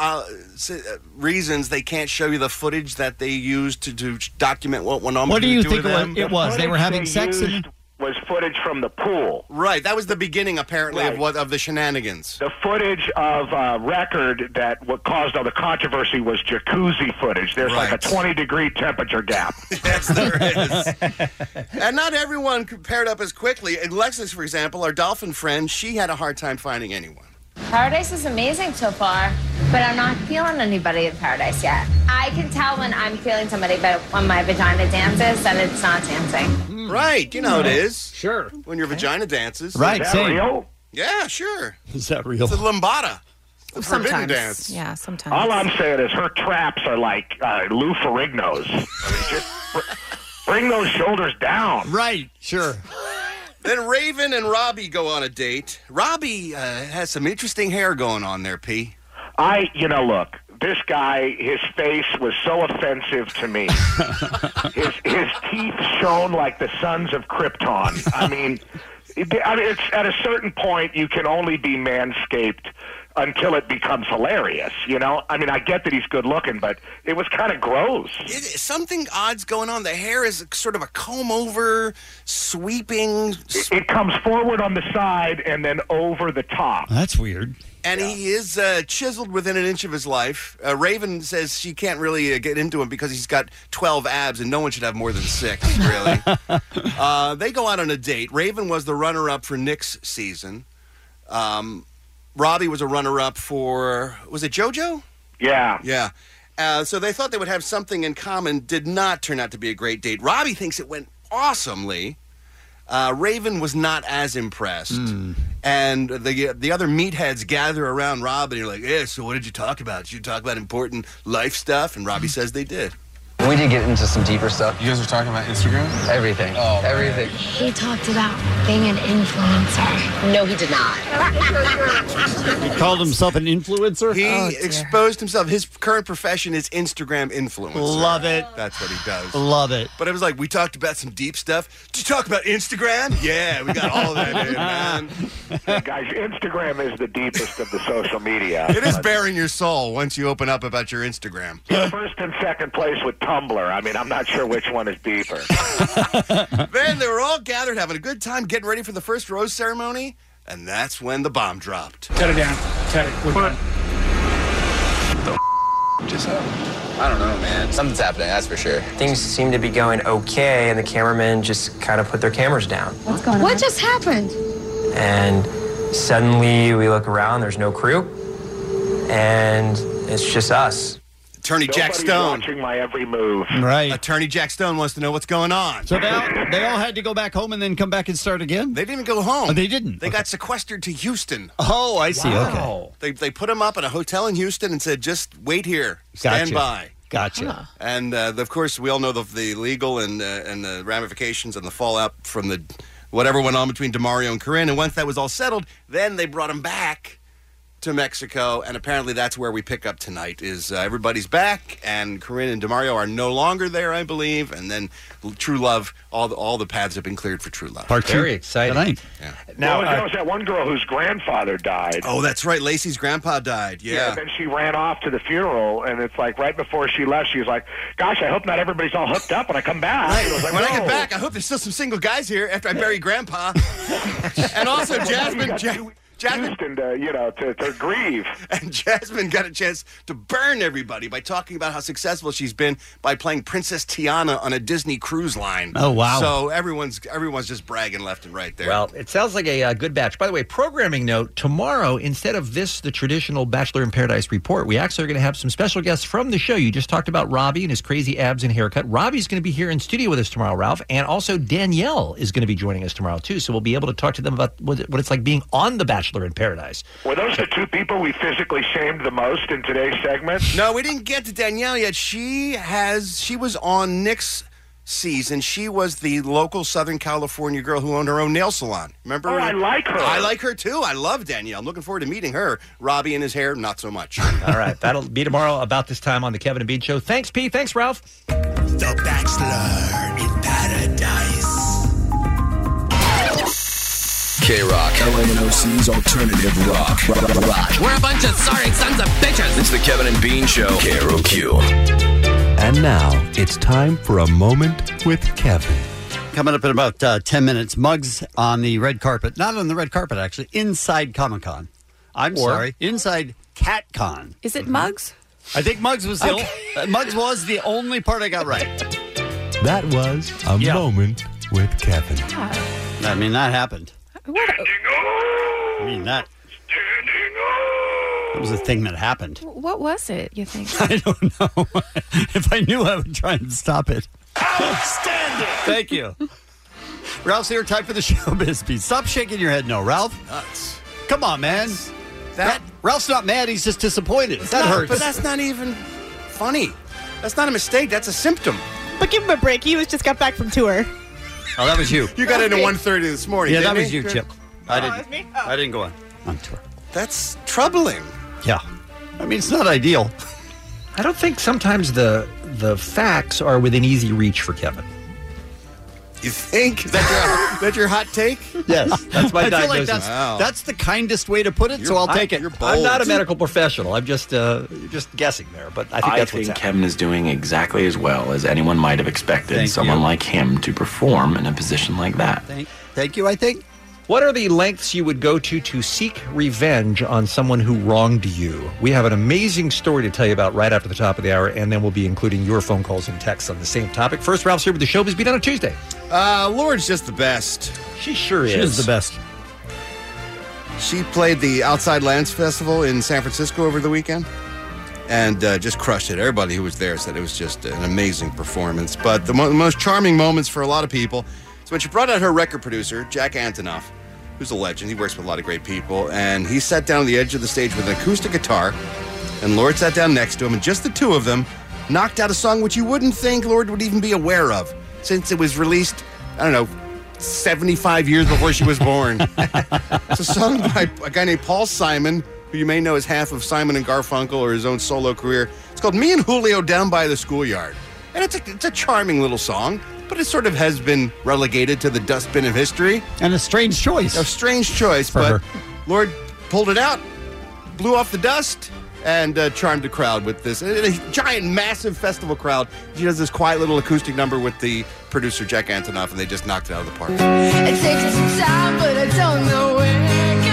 reasons, they can't show you the footage that they used to document what went on. What do between you the two think of them. it was? They were having sex and was footage from the pool. Right, that was the beginning, apparently, of the shenanigans. The footage of record that what caused all the controversy was jacuzzi footage. There's like a 20-degree temperature gap. Yes, there is. And not everyone paired up as quickly. Alexis, for example, our dolphin friend, she had a hard time finding anyone. Paradise is amazing so far, but I'm not feeling anybody in Paradise yet. I can tell when I'm feeling somebody, but when my vagina dances, then it's not dancing. Right, you know how it is. Sure. When your vagina dances. Right, Is that real? Yeah, sure. Is that real? It's a lambada. The forbidden Sometimes. dance. Yeah, sometimes. All I'm saying is her traps are like Lou Ferrigno's. I mean, just bring those shoulders down. Right, sure. Then Raven and Robbie go on a date. Robbie has some interesting hair going on there, P. Look, this guy, his face was so offensive to me. his teeth shone like the sons of Krypton. I mean, it's at a certain point you can only be manscaped until it becomes hilarious, I mean, I get that he's good looking, but it was kind of gross. Something odd's going on. The hair is sort of a comb-over, sweeping. It comes forward on the side and then over the top. That's weird. And he is chiseled within an inch of his life. Raven says she can't really get into him because he's got 12 abs, and no one should have more than 6, really. They go out on a date. Raven was the runner-up for Nick's season. Robbie was a runner-up for, was it JoJo? Yeah. Yeah. So they thought they would have something in common. Did not turn out to be a great date. Robbie thinks it went awesomely. Raven was not as impressed. And the other meatheads gather around Rob, and you're like, yeah, so what did you talk about? Did you talk about important life stuff? And Robbie says they did. We did get into some deeper stuff. You guys were talking about Instagram? Everything. Oh, everything. He talked about being an influencer. No, he did not. He called himself an influencer? He exposed himself. His current profession is Instagram influencer. Love it. That's what he does. Love it. But it was like, we talked about some deep stuff. Did you talk about Instagram? Yeah, we got all of that in, man. Hey, guys, Instagram is the deepest of the social media. It is bearing your soul once you open up about your Instagram. First and second place with Tumblr. I mean, I'm not sure which one is deeper. Then they were all gathered, having a good time, getting ready for the first rose ceremony, and that's when the bomb dropped. Cut it down. Cut it. We're done. Just I don't know, man. Something's happening, that's for sure. Things seem to be going okay, and the cameramen just kind of put their cameras down. What's going on? What just happened? And suddenly we look around, there's no crew, and it's just us. Attorney Jack Stone. Watching my every move. Right. Attorney Jack Stone wants to know what's going on. So they all had to go back home and then come back and start again? They didn't go home. Oh, they didn't? They got sequestered to Houston. Oh, I see. Wow. Okay. They put him up in a hotel in Houston and said, just wait here. Stand by. Gotcha. Huh. And, of course, we all know the legal and the ramifications and the fallout from the whatever went on between DeMario and Corinne. And once that was all settled, then they brought him back to Mexico, and apparently that's where we pick up tonight. Is everybody's back, and Corinne and DeMario are no longer there, I believe, and then True Love, all the paths have been cleared for True Love. Very exciting. Yeah. Now, there was that one girl whose grandfather died. Oh, that's right. Lacey's grandpa died. Yeah. Then she ran off to the funeral, and it's like right before she left, she was like, "Gosh, I hope not everybody's all hooked up when I come back." Right. I was like, when I "No." get back, I hope there's still some single guys here after I bury Grandpa. And also, Jasmine, to grieve. And Jasmine got a chance to burn everybody by talking about how successful she's been by playing Princess Tiana on a Disney cruise line. Oh, wow. So everyone's just bragging left and right there. Well, it sounds like a good batch. By the way, programming note, tomorrow, instead of the traditional Bachelor in Paradise report, we actually are going to have some special guests from the show. You just talked about Robbie and his crazy abs and haircut. Robbie's going to be here in studio with us tomorrow, Ralph, and also Danielle is going to be joining us tomorrow, too. So we'll be able to talk to them about what it's like being on the Bachelor in Paradise. Were those the two people we physically shamed the most in today's segment? No, we didn't get to Danielle yet. She was on Nick's season. She was the local Southern California girl who owned her own nail salon. Remember? Oh, I like her. I like her, too. I love Danielle. I'm looking forward to meeting her. Robbie and his hair, not so much. All right. That'll be tomorrow about this time on the Kevin and Bean Show. Thanks, P. Thanks, Ralph. The Bachelor in Paradise. K-Rock, LANOC's alternative rock. We're a bunch of sorry sons of bitches. It's the Kevin and Bean Show. KROQ. And now it's time for a moment with Kevin. Coming up in about 10 minutes, Muggs on the red carpet. Not on the red carpet, actually. Inside Comic-Con. Inside CatCon. Is it Muggs? I think Muggs was Muggs was the only part I got right. That was a moment with Kevin. I mean, that happened. That was a thing that happened. What was it, you think? I don't know. If I knew, I would try and stop it. Outstanding. Thank you. Ralph's here. Time for the showbiz piece. Stop shaking your head no, Ralph. Nuts. Come on, man. Ralph's not mad. He's just disappointed. That hurts. But that's not even funny. That's not a mistake. That's a symptom. But give him a break. He just got back from tour. Oh, that was you. You got in at 1:30 this morning. Yeah, that didn't was you, Chip. I didn't go on tour. That's troubling. Yeah. I mean, it's not ideal. I don't think sometimes the facts are within easy reach for Kevin. You think? Is that your hot take? Yes. That's my I feel diagnosis. like that's the kindest way to put it, so I'll take it. I'm not a medical professional. I'm just guessing there, but I think that's what's happening. Kevin is doing exactly as well as anyone might have expected someone like him to perform in a position like that. Thank you, I think. What are the lengths you would go to seek revenge on someone who wronged you? We have an amazing story to tell you about right after the top of the hour, and then we'll be including your phone calls and texts on the same topic. First, Ralph's here with the Showbiz Beat on a Tuesday. Lauren's just the best. She sure is. She is the best. She played the Outside Lands Festival in San Francisco over the weekend and just crushed it. Everybody who was there said it was just an amazing performance. But the most charming moments for a lot of people is when she brought out her record producer, Jack Antonoff, who's a legend. He works with a lot of great people. And he sat down on the edge of the stage with an acoustic guitar, and Lorde sat down next to him, and just the two of them knocked out a song which you wouldn't think Lorde would even be aware of, since it was released, I don't know, 75 years before she was born. It's a song by a guy named Paul Simon, who you may know as half of Simon and Garfunkel or his own solo career. It's called Me and Julio Down by the Schoolyard. And it's a charming little song, but it sort of has been relegated to the dustbin of history. And a strange choice. A strange choice, for but her. Lorde pulled it out, blew off the dust, and charmed the crowd with this. A giant, massive festival crowd. She does this quiet little acoustic number with the producer, Jack Antonoff, and they just knocked it out of the park. It takes us some time, but I don't know where.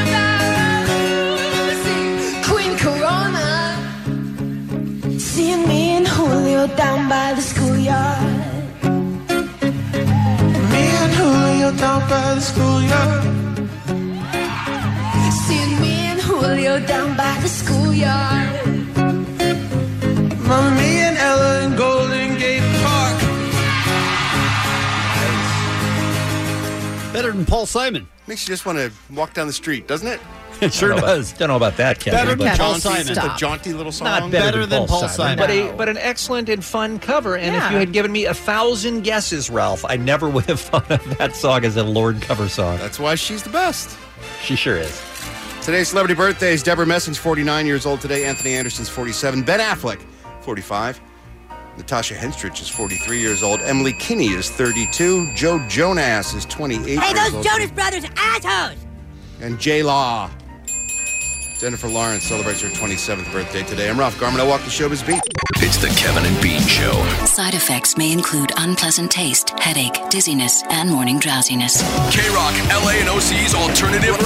Queen Corona, seeing me and Julio down by the schoolyard. Me and Julio down by the schoolyard. Seeing me and Julio down by the schoolyard. Mama, me and Ella in Golden Gate Park. Better than Paul Simon. Makes you just want to walk down the street, doesn't it? It sure does. Don't know about that, Kevin. Better than but Paul Simon. It's a jaunty little song. Not better than Paul Simon. But an excellent and fun cover. And if you had given me 1,000 guesses, Ralph, I never would have thought of that song as a Lorde cover song. That's why she's the best. She sure is. Today's celebrity birthdays. Deborah Messing's 49 years old today. Anthony Anderson's 47. Ben Affleck, 45. Natasha Henstridge is 43 years old. Emily Kinney is 32. Joe Jonas is 28 years old. Hey, those Jonas Brothers are assholes! And J. Law. Jennifer Lawrence celebrates her 27th birthday today. I'm Ralph Garman. I walk the showbiz beat. It's the Kevin and Bean Show. Side effects may include unpleasant taste, headache, dizziness, and morning drowsiness. K-Rock, LA and OC's alternative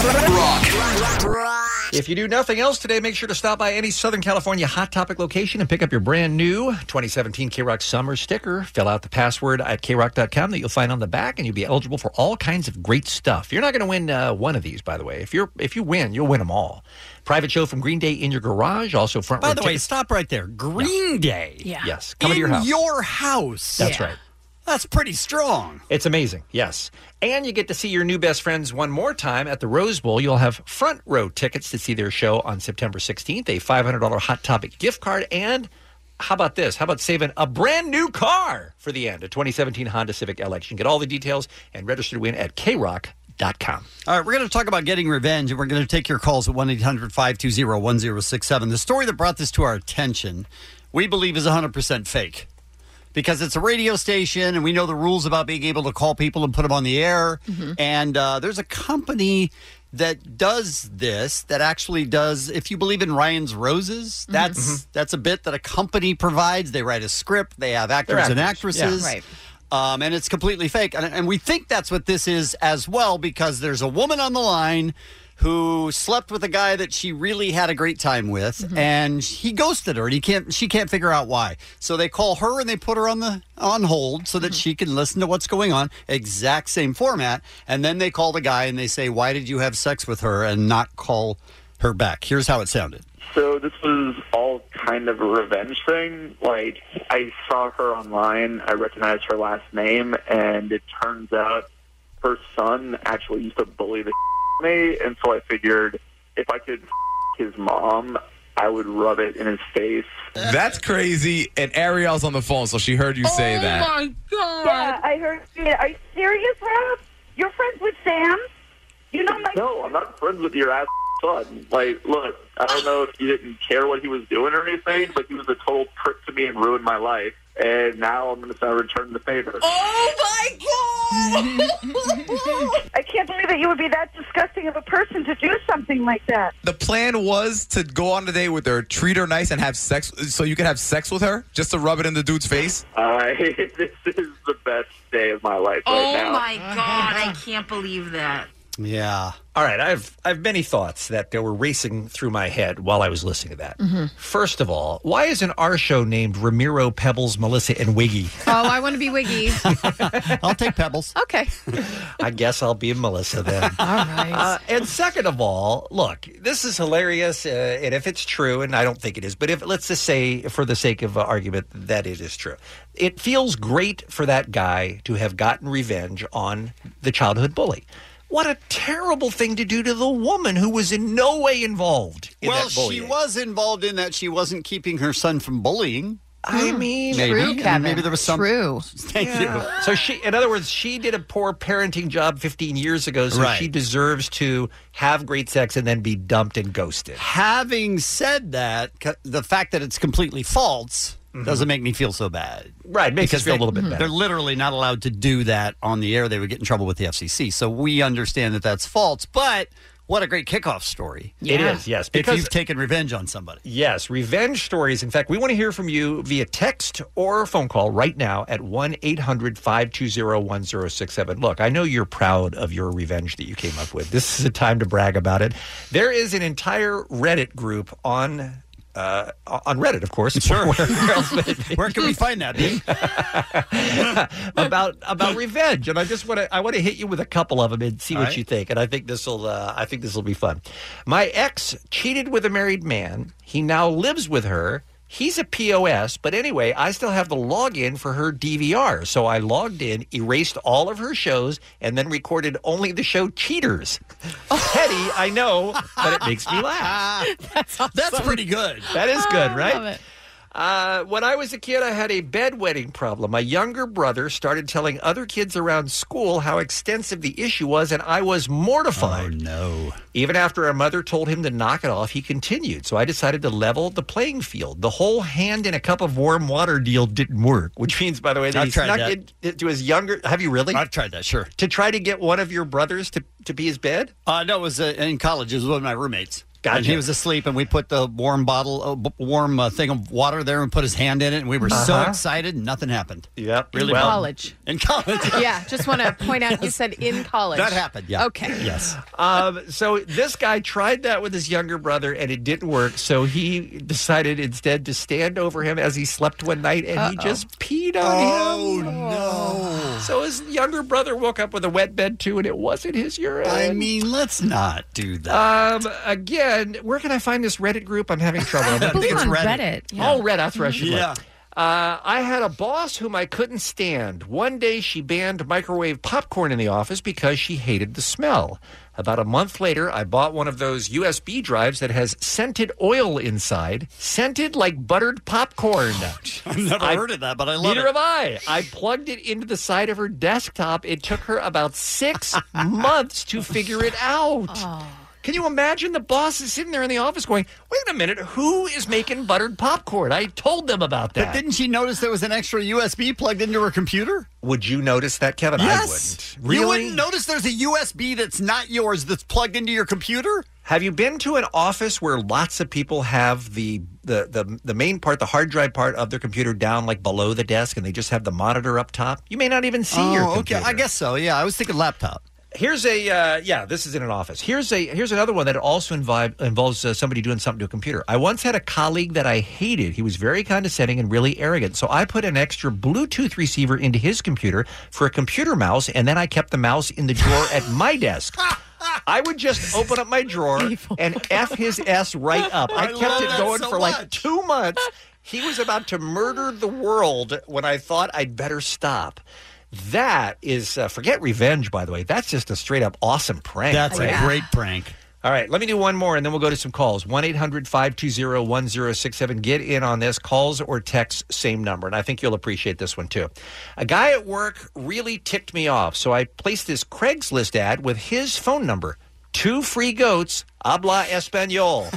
rock. If you do nothing else today, make sure to stop by any Southern California Hot Topic location and pick up your brand new 2017 K-Rock Summer sticker. Fill out the password at krock.com that you'll find on the back, and you'll be eligible for all kinds of great stuff. You're not going to win one of these, by the way. If you win, you'll win them all. Private show from Green Day in your garage. Also, front row By the way, stop right there. Green Day. Yeah. Yes. Come to your house. In your house. That's right. That's pretty strong. It's amazing, yes. And you get to see your new best friends one more time at the Rose Bowl. You'll have front row tickets to see their show on September 16th, a $500 Hot Topic gift card, and how about this? How about saving a brand new car for the end, a 2017 Honda Civic LX? You can get all the details and register to win at krock.com. All right, we're going to talk about getting revenge, and we're going to take your calls at 1-800-520-1067. The story that brought this to our attention, we believe, is 100% fake. Because it's a radio station, and we know the rules about being able to call people and put them on the air. Mm-hmm. And there's a company that does this, that actually does, if you believe in Ryan's Roses, that's a bit that a company provides. They write a script. They have actors and actresses. Yeah, right. And it's completely fake. And we think that's what this is as well, because there's a woman on the line who slept with a guy that she really had a great time with, and he ghosted her, and she can't figure out why. So they call her and they put her on hold so that she can listen to what's going on. Exact same format. And then they call the guy and they say, "Why did you have sex with her?" and not call her back. Here's how it sounded. So this was all kind of a revenge thing. Like, I saw her online, I recognized her last name, and it turns out her son actually used to bully the me, and so I figured if I could his mom, I would rub it in his face. That's crazy. And Ariel's on the phone, so she heard you say that. Oh, my God. Yeah, I heard it. Are you serious, Ralph? You're friends with Sam? You know my... No, I'm not friends with your ass son. Like, look, I don't know if you didn't care what he was doing or anything, but he was a total prick to me and ruined my life. And now I'm going to return the favor. Oh, my God! I can't believe that you would be that disgusting of a person to do something like that. The plan was to go on a date with her, treat her nice, and have sex, so you could have sex with her, just to rub it in the dude's face? This is the best day of my life right now. Oh, my God, I can't believe that. Yeah. All right, I've many thoughts that were racing through my head while I was listening to that. First of all, why isn't our show named Ramiro, Pebbles, Melissa, and Wiggy? Oh, I want to be Wiggy. I'll take Pebbles. Okay. I guess I'll be Melissa then. All right. And second of all, look, this is hilarious, and if it's true, and I don't think it is, but if let's just say, for the sake of argument, that it is true. It feels great for that guy to have gotten revenge on the childhood bully. What a terrible thing to do to the woman who was in no way involved in that bullying. She was involved in that. She wasn't keeping her son from bullying. I mean, maybe. True, Kevin. Maybe there was some. True. Thank you. So in other words, she did a poor parenting job 15 years ago, so she deserves to have great sex and then be dumped and ghosted. Having said that, the fact that it's completely false doesn't make me feel so bad. Right, makes us feel a little bit better. They're literally not allowed to do that on the air. They would get in trouble with the FCC. So we understand that that's false, but what a great kickoff story. Yeah. It is, yes. Because if you've taken revenge on somebody. Yes, revenge stories. In fact, we want to hear from you via text or phone call right now at 1-800-520-1067. Look, I know you're proud of your revenge that you came up with. This is a time to brag about it. There is an entire Reddit group on Reddit, of course. Sure. Where can we find that, Dean? about revenge, and I want to hit you with a couple of them and see what you think. And I think this will be fun. My ex cheated with a married man. He now lives with her. He's a POS, but anyway, I still have the login for her DVR. So I logged in, erased all of her shows, and then recorded only the show Cheaters. Petty, I know, but it makes me laugh. That's awesome. That's pretty good. That is good, right? I love it. When I was a kid, I had a bedwetting problem. My younger brother started telling other kids around school how extensive the issue was, and I was mortified. Oh, no. Even after our mother told him to knock it off, he continued. So I decided to level the playing field. The whole hand in a cup of warm water deal didn't work, which means, by the way, that he snuck into his younger... Have you really? I've tried that, sure. To try to get one of your brothers to be his bed? No, it was in college. It was one of my roommates. Gotcha. And he was asleep, and we put the warm thing of water there and put his hand in it, and we were so excited, and nothing happened. Yep. Really in college. In college. Yeah, just want to point out you said in college. That happened, yeah. Okay. Yes. So this guy tried that with his younger brother, and it didn't work, so he decided instead to stand over him as he slept one night, and he just peed on him. Oh, no. So his younger brother woke up with a wet bed, too, and it wasn't his urine. I mean, let's not do that. Again, where can I find this Reddit group? I'm having trouble. I think it's on Reddit. Yeah. Oh, Reddit. That's where I should Yeah. look. I had a boss whom I couldn't stand. One day, she banned microwave popcorn in the office because she hated the smell. About a month later, I bought one of those USB drives that has scented oil inside, scented like buttered popcorn. I've never heard of that, but I love it. Neither have I. I plugged it into the side of her desktop. It took her about 6 months to figure it out. Oh. Can you imagine the boss is sitting there in the office going, wait a minute, who is making buttered popcorn? I told them about that. But didn't she notice there was an extra USB plugged into her computer? Would you notice that, Kevin? Yes. I wouldn't. Really? You wouldn't notice there's a USB that's not yours that's plugged into your computer? Have you been to an office where lots of people have the main part, the hard drive part of their computer down like below the desk, and they just have the monitor up top? You may not even see your computer. Okay, I guess so. Yeah, I was thinking laptop. Here's a this is in an office. Here's another one that also involves somebody doing something to a computer. I once had a colleague that I hated. He was very condescending and really arrogant. So I put an extra Bluetooth receiver into his computer for a computer mouse, and then I kept the mouse in the drawer at my desk. I would just open up my drawer and F his S right up. I kept it going for like 2 months. He was about to murder the world when I thought I'd better stop. That is, forget revenge, by the way. That's just a straight-up awesome prank. That's a great prank. All right, let me do one more, and then we'll go to some calls. 1-800-520-1067. Get in on this. Calls or texts, same number. And I think you'll appreciate this one, too. A guy at work really ticked me off, so I placed this Craigslist ad with his phone number. 2 free goats, habla español.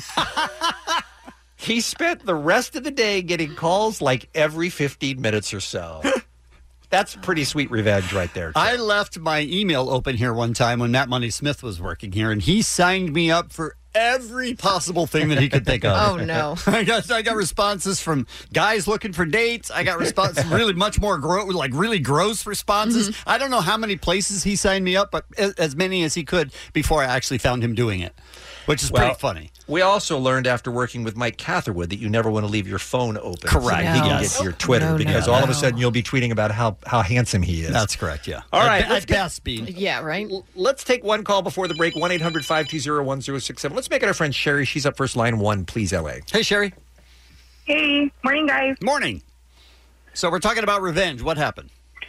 He spent the rest of the day getting calls like every 15 minutes or so. That's pretty sweet revenge right there, too. I left my email open here one time when Matt Money Smith was working here, and he signed me up for every possible thing that he could think of. Oh, no. I got responses from guys looking for dates. I got responses really much more really gross responses. Mm-hmm. I don't know how many places he signed me up, but as many as he could before I actually found him doing it, which is pretty funny. We also learned after working with Mike Catherwood that you never want to leave your phone open. Correct. So he can get to your Twitter because all of a sudden you'll be tweeting about how handsome he is. That's correct, yeah. All right. At best, Bean. Yeah, right. Let's take one call before the break. 1-800-520-1067. Let's make it our friend Sherry. She's up first, line 1, please, LA. Hey, Sherry. Hey, morning, guys. Morning. So we're talking about revenge. What happened?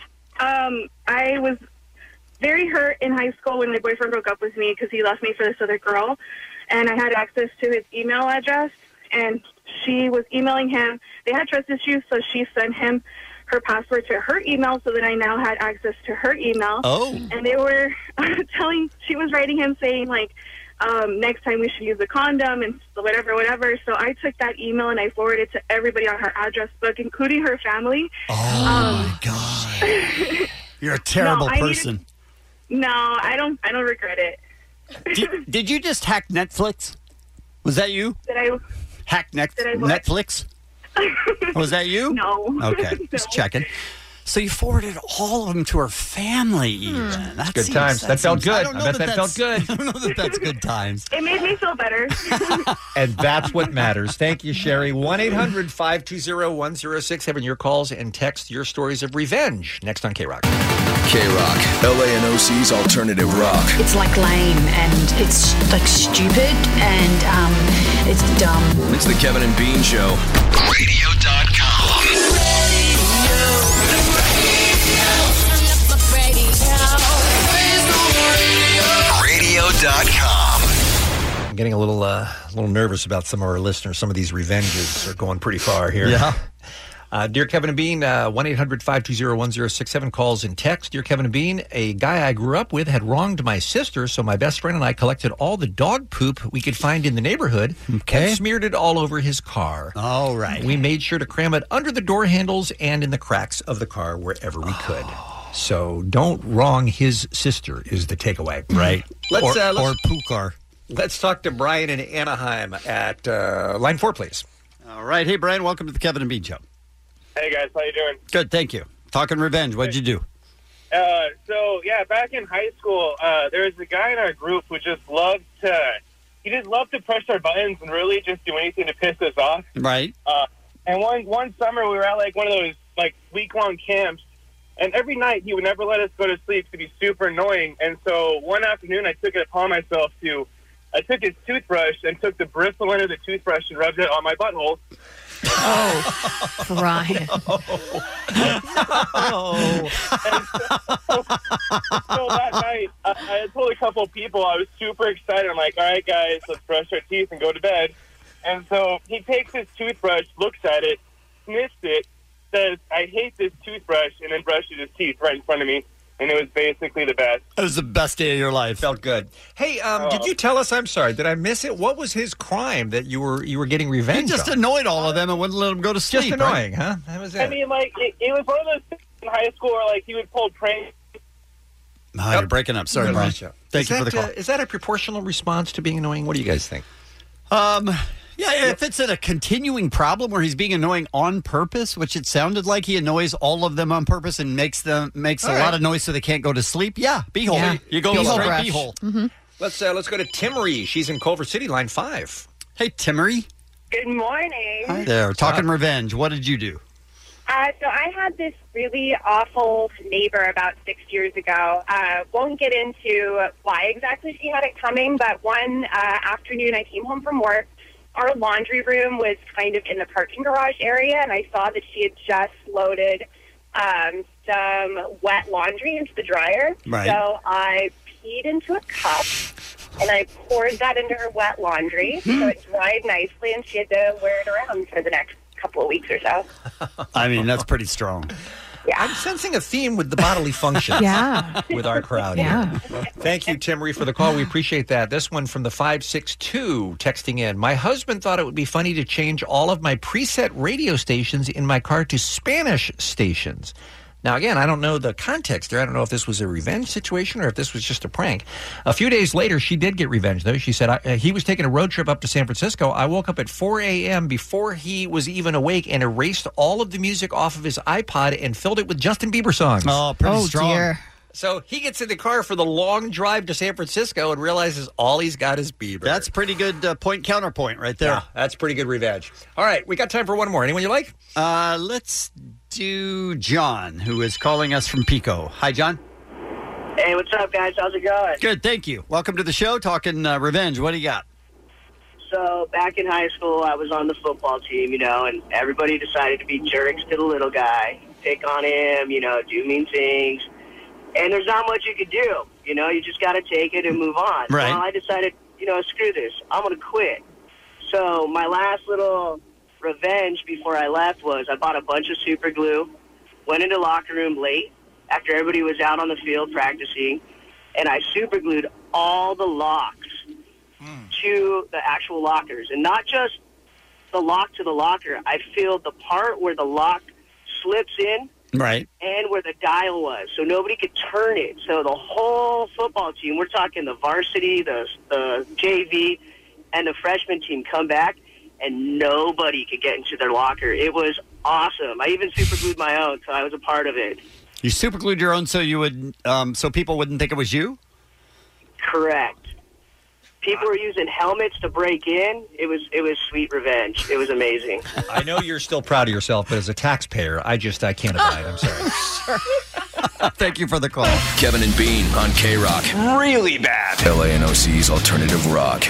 I was very hurt in high school when my boyfriend broke up with me because he left me for this other girl. And I had access to his email address, and she was emailing him. They had trust issues, so she sent him her password to her email so that I now had access to her email. Oh. And they were she was writing him saying, like, next time we should use a condom and whatever. So I took that email and I forwarded it to everybody on her address book, including her family. Oh, my God. You're a terrible person. I don't regret it. Did you just hack Netflix? Was that you? Did I hack Netflix? Was that you? No. Okay, just checking. So you forwarded all of them to her family, even. That's good times. That felt good. I bet that felt good. I don't know that that's good times. It made me feel better. And that's what matters. Thank you, Sherry. 1-800-520-1067. Your calls and text your stories of revenge. Next on K-Rock. K-Rock, LA and OC's alternative rock. It's like lame and it's like stupid and it's dumb. It's the Kevin and Bean Show. Radio.com. Radio.com. I'm getting a little nervous about some of our listeners. Some of these revenges are going pretty far here. Yeah. Dear Kevin and Bean, 1-800-520-1067 calls and text. Dear Kevin and Bean, a guy I grew up with had wronged my sister, so my best friend and I collected all the dog poop we could find in the neighborhood and smeared it all over his car. All right. We made sure to cram it under the door handles and in the cracks of the car wherever we could. So don't wrong his sister is the takeaway. Right. Or poo car. Let's talk to Brian in Anaheim at line 4, please. All right. Hey, Brian, welcome to the Kevin and Bean Show. Hey, guys. How you doing? Good, thank you. Talking revenge, what'd you do? Back in high school, there was a guy in our group who just loved to press our buttons and really just do anything to piss us off. Right. And one summer, we were at, one of those, week-long camps, and every night he would never let us go to sleep to be super annoying. And so one afternoon, I took it upon myself I took his toothbrush and took the bristle end of the toothbrush and rubbed it on my butthole. Oh, Brian. So that night, I had told a couple of people, I was super excited. I'm like, all right, guys, let's brush our teeth and go to bed. And so he takes his toothbrush, looks at it, sniffs it, says, I hate this toothbrush, and then brushes his teeth right in front of me. And it was basically the best. It was the best day of your life. Felt good. Hey, did you tell us? I'm sorry. Did I miss it? What was his crime that you were getting revenge? You just on? annoyed all of them and wouldn't let them go to sleep. Just annoying, huh? That was it. I mean, it was one of those things in high school where he would pull pranks. You're breaking up. Sorry, Brian. Thank you for the call. Is that a proportional response to being annoying? What do you guys think? Yeah, if it's a continuing problem where he's being annoying on purpose, which it sounded like he annoys all of them on purpose and makes a lot of noise so they can't go to sleep. Yeah, beehole. Yeah. You go straight beehole. Mm-hmm. Let's go to Timmery. She's in Culver City, line 5. Hey, Timmery. Good morning. Hi there. Talking revenge. What did you do? So I had this really awful neighbor about 6 years ago. Won't get into why exactly she had it coming, but one afternoon I came home from work. Our laundry room was kind of in the parking garage area, and I saw that she had just loaded some wet laundry into the dryer. Right. So I peed into a cup, and I poured that into her wet laundry, so it dried nicely, and she had to wear it around for the next couple of weeks or so. I mean, that's pretty strong. Yeah. I'm sensing a theme with the bodily functions with our crowd here. Thank you, Timmery, for the call. We appreciate that. This one from the 562 texting in. My husband thought it would be funny to change all of my preset radio stations in my car to Spanish stations. Now, again, I don't know the context there. I don't know if this was a revenge situation or if this was just a prank. A few days later, she did get revenge, though. She said he was taking a road trip up to San Francisco. I woke up at 4 a.m. before he was even awake and erased all of the music off of his iPod and filled it with Justin Bieber songs. Oh, pretty strong. Dear. So he gets in the car for the long drive to San Francisco and realizes all he's got is Bieber. That's pretty good point-counterpoint right there. Yeah, that's pretty good revenge. All right, we got time for one more. Anyone you like? Let's do John, who is calling us from Pico. Hi, John. Hey, what's up, guys? How's it going? Good, thank you. Welcome to the show, talking revenge. What do you got? So, back in high school, I was on the football team, and everybody decided to be jerks to the little guy, pick on him, do mean things. And there's not much you could do. You just got to take it and move on. Right. Well, I decided, screw this. I'm going to quit. So my last little revenge before I left was I bought a bunch of super glue, went into locker room late after everybody was out on the field practicing, and I super glued all the locks to the actual lockers. And not just the lock to the locker. I filled the part where the lock slips in. Right. And where the dial was, so nobody could turn it. So the whole football team, we're talking the varsity, the JV, and the freshman team come back, and nobody could get into their locker. It was awesome. I even super glued my own, so I was a part of it. You super glued your own so you would, so people wouldn't think it was you? Correct. People were using helmets to break in. It was sweet revenge. It was amazing. I know you're still proud of yourself, but as a taxpayer, I can't abide. I'm sorry. Thank you for the call. Kevin and Bean on K-Rock. Really bad. LANOC's Alternative Rock.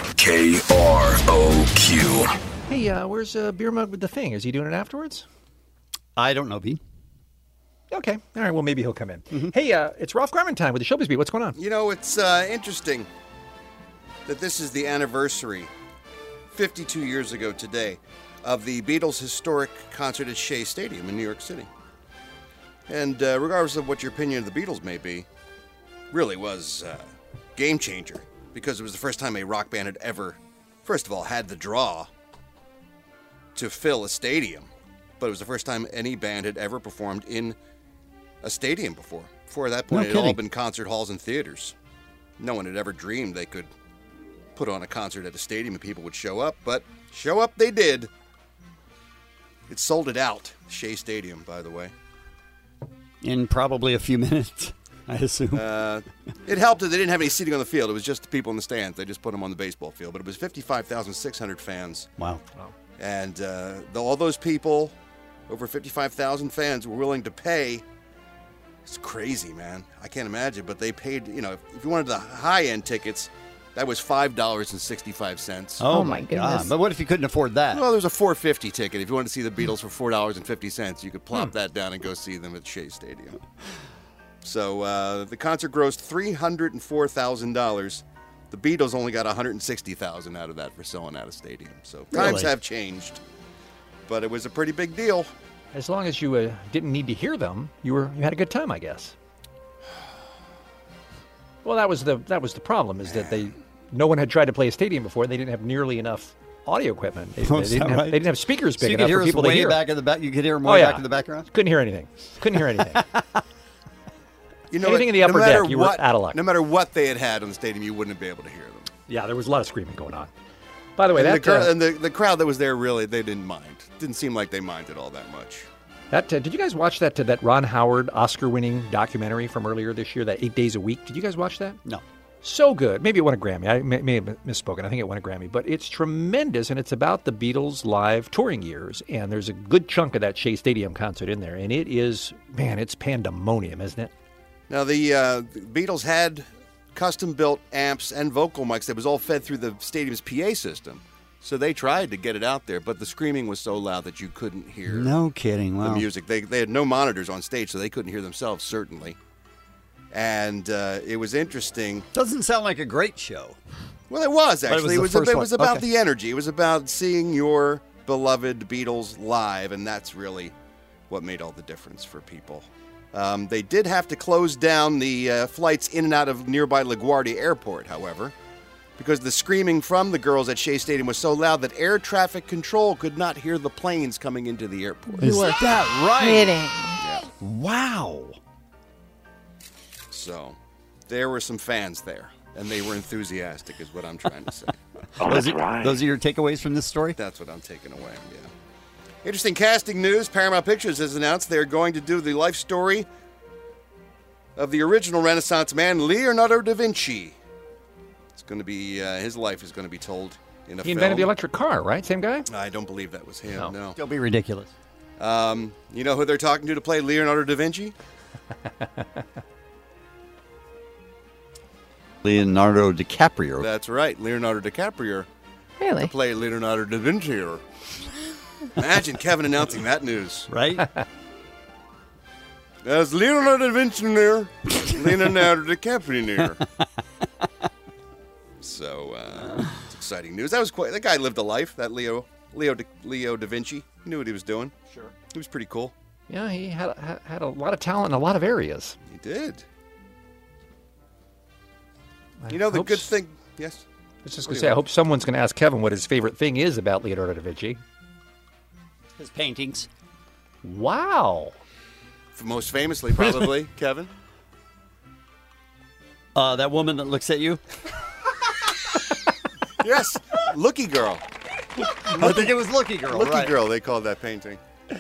KROQ. Hey, where's Beer Mug with the thing? Is he doing it afterwards? I don't know, Bean. Okay. All right. Well, maybe he'll come in. Hey, it's Ralph Garman time with the Showbiz Beat. What's going on? It's interesting. that this is the anniversary, 52 years ago today, of the Beatles' historic concert at Shea Stadium in New York City. And regardless of what your opinion of the Beatles may be, really was a game changer, because it was the first time a rock band had ever, first of all, had the draw to fill a stadium, but it was the first time any band had ever performed in a stadium before. Before that point, it had all been concert halls and theaters. No one had ever dreamed they could put on a concert at a stadium and people would show up, but show up they did. It sold it out, Shea Stadium, by the way. In probably a few minutes, I assume. It helped that they didn't have any seating on the field. It was just the people in the stands. They just put them on the baseball field. But it was 55,600 fans. Wow. And all those people, over 55,000 fans, were willing to pay. It's crazy, man. I can't imagine. But they paid, if you wanted the high-end tickets, that was $5.65. Oh, my God. But what if you couldn't afford that? Well, there's a $4.50 ticket. If you wanted to see the Beatles for $4.50, you could plop that down and go see them at Shea Stadium. So the concert grossed $304,000. The Beatles only got $160,000 out of that for selling out a stadium. So times have changed, but it was a pretty big deal. As long as you didn't need to hear them, you had a good time, I guess. Well, that was the problem, is that no one had tried to play a stadium before. They didn't have nearly enough audio equipment. They didn't have speakers big enough for people to hear. Back in the back, you could hear them way back in the background? Couldn't hear anything. Anything in the upper deck, you were out of luck. No matter what they had on the stadium, you wouldn't be able to hear them. Yeah, there was a lot of screaming going on. By the way, the crowd that was there, really, they didn't mind. Didn't seem like they minded all that much. Did you guys watch that Ron Howard Oscar-winning documentary from earlier this year, that 8 Days a Week? Did you guys watch that? No. So good. Maybe it won a Grammy. I may have misspoken. I think it won a Grammy. But it's tremendous, and it's about the Beatles' live touring years. And there's a good chunk of that Shea Stadium concert in there. And it is, man, it's pandemonium, isn't it? Now, the Beatles had custom-built amps and vocal mics that was all fed through the stadium's PA system. So they tried to get it out there, but the screaming was so loud that you couldn't hear No kidding. Wow. the music. They had no monitors on stage, so they couldn't hear themselves, certainly. And it was interesting. Doesn't sound like a great show. Well, it was, actually. It was about Okay. the energy. It was about seeing your beloved Beatles live, and that's really what made all the difference for people. They did have to close down the flights in and out of nearby LaGuardia Airport, however, because the screaming from the girls at Shea Stadium was so loud that air traffic control could not hear the planes coming into the airport. Is that right? Kidding. Yeah. Wow. So there were some fans there, and they were enthusiastic, is what I'm trying to say. Those are your takeaways from this story? That's what I'm taking away, yeah. Interesting casting news. Paramount Pictures has announced they're going to do the life story of the original Renaissance man, Leonardo da Vinci. It's going to be, his life is going to be told in a film. He invented the electric car, right? Same guy? I don't believe that was him, no. Don't be ridiculous. You know who they're talking to play Leonardo da Vinci? Leonardo DiCaprio. That's right, Leonardo DiCaprio. Really? To play Leonardo da Vinci. Imagine Kevin announcing that news. Right? There's Leonardo da Vinci near, Leonardo DiCaprio near. So, it's exciting news. That guy lived a life, that Leo da Vinci. He knew what he was doing. Sure. He was pretty cool. Yeah, he had a lot of talent in a lot of areas. He did. You know, the good thing... Yes? I was just going to say, I hope someone's going to ask Kevin what his favorite thing is about Leonardo da Vinci. His paintings. Wow. Most famously, probably, Kevin? That woman that looks at you? Yes, Looky Girl. I think it was Looky Girl, Looky right. Girl, they called that painting.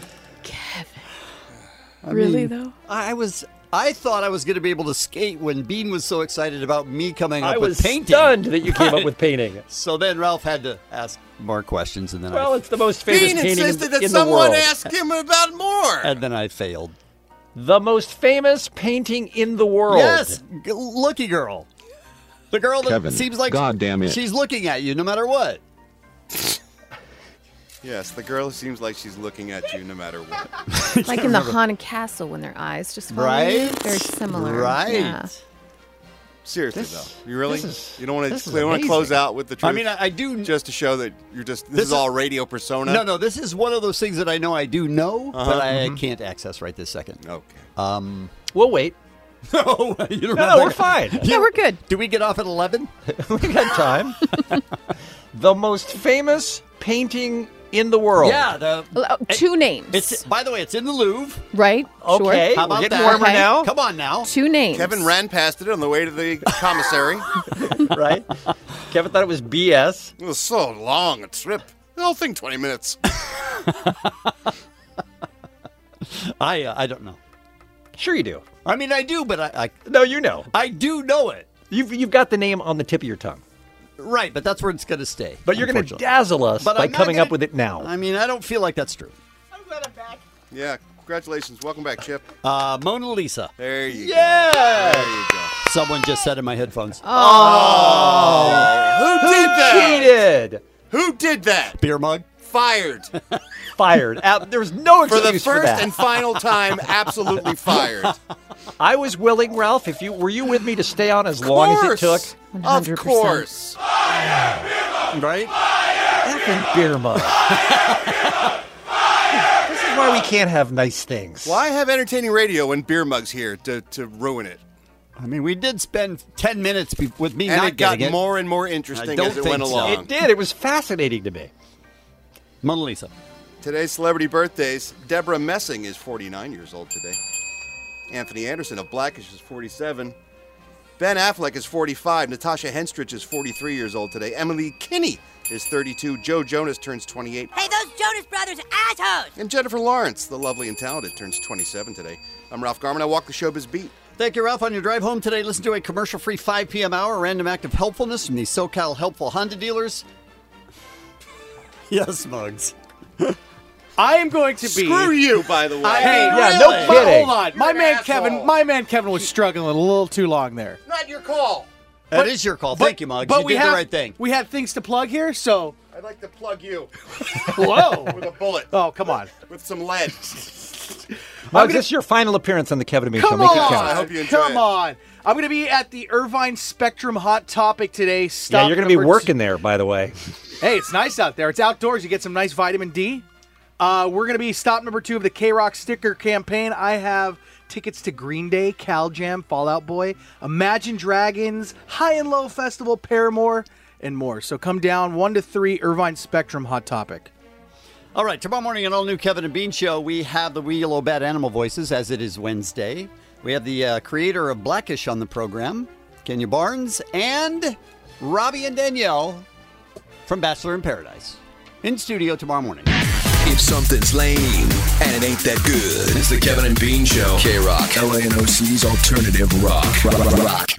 Really, though? I thought I was going to be able to skate when Bean was so excited about me coming up with painting. I was stunned that you came up with painting. So then Ralph had to ask more questions, and then it's the most famous Bean painting insisted that in the someone world. ask him about more. And then I failed. The most famous painting in the world. Yes, Looky Girl. The girl that Kevin, seems like God damn it. she's looking at you no matter what. Yes, the girl seems like she's looking at you no matter what. Like in the Haunted Castle when their eyes just follow you. Very similar. Right. Yeah. Seriously, though. You really? You don't want this to is amazing. close out with the truth? I mean, I do. Just to show that you're just, this is all radio persona? No, this is one of those things that I know I do know, but I Mhm. can't access right this second. Okay. We'll wait. No, you don't No, have we're that- fine. Yeah, we're good. Do we get off at 11? We got time. The most famous painting in the world. Yeah, Two names. It's by the way, it's in the Louvre. Right? Okay, Sure. How about we're getting that? warmer Okay. now. Come on now. Two names. Kevin ran past it on the way to the commissary. Right? Kevin thought it was BS. It was so long a trip. The whole thing 20 minutes. I don't know. Sure you do. I mean, I do, but I No, you know. I do know it. You've got the name on the tip of your tongue. Right, but that's where it's going to stay. But you're going to unfortunately. dazzle us But by I'm not coming gonna- up with it now. I mean, I don't feel like that's true. Yeah, congratulations. Welcome back, Chip. Mona Lisa. There you Yeah! go. There you go. Someone just said in my headphones. Oh! Who did that? Cheated! Who did that? Beer mug. Fired. Fired. There's no For excuse the first that. and final time, absolutely fired. I was willing, Ralph. Were you with me to stay on as long as it took? Of course. Right? Effing beer mug. This is why we can't have nice things. Why have entertaining radio when beer mug's here to ruin it? I mean, we did spend 10 minutes with me And not it got getting it. more and more I interesting don't as it think went so. along. It did. It was fascinating to me. Mona Lisa. Today's celebrity birthdays. Deborah Messing is 49 years old today. Anthony Anderson of Blackish is 47. Ben Affleck is 45. Natasha Henstridge is 43 years old today. Emily Kinney is 32. Joe Jonas turns 28. Hey, those Jonas Brothers assholes! And Jennifer Lawrence, the lovely and talented, turns 27 today. I'm Ralph Garman. I walk the showbiz beat. Thank you, Ralph. On your drive home today, listen to a commercial-free 5 p.m. hour, a random act of helpfulness from the SoCal Helpful Honda dealers. Yes, Muggs. I am going to be. Screw you, by the way. Hey, Yeah, no but kidding. hold on. My man Kevin was struggling a little too long there. Not your call. That is your call. Thank you, Muggs. You did the right thing. We had things to plug here, so. I'd like to plug you. Whoa. With a bullet. Oh, come on. With some lead. Muggs, this is your final appearance on the Kevin and Bean Show. Come Make it on. count. I hope you enjoy Come it. on. I'm going to be at the Irvine Spectrum Hot Topic today. Yeah, Stop you're going to be number working there, by the way. Hey, it's nice out there. It's outdoors. You get some nice vitamin D. We're going to be stop number 2 of the K-Rock sticker campaign. I have tickets to Green Day, Cal Jam, Fall Out Boy, Imagine Dragons, High and Low Festival, Paramore, and more. So come down 1 to 3 Irvine Spectrum Hot Topic. All right, tomorrow morning, an all-new Kevin and Bean Show, we have the Wheel of Bad Animal Voices, as it is Wednesday. We have the creator of Blackish on the program, Kenya Barnes, and Robbie and Danielle from Bachelor in Paradise. In studio tomorrow morning. If something's lame and it ain't that good, it's the Kevin and Bean Show. K-Rock, LA&OC's alternative rock.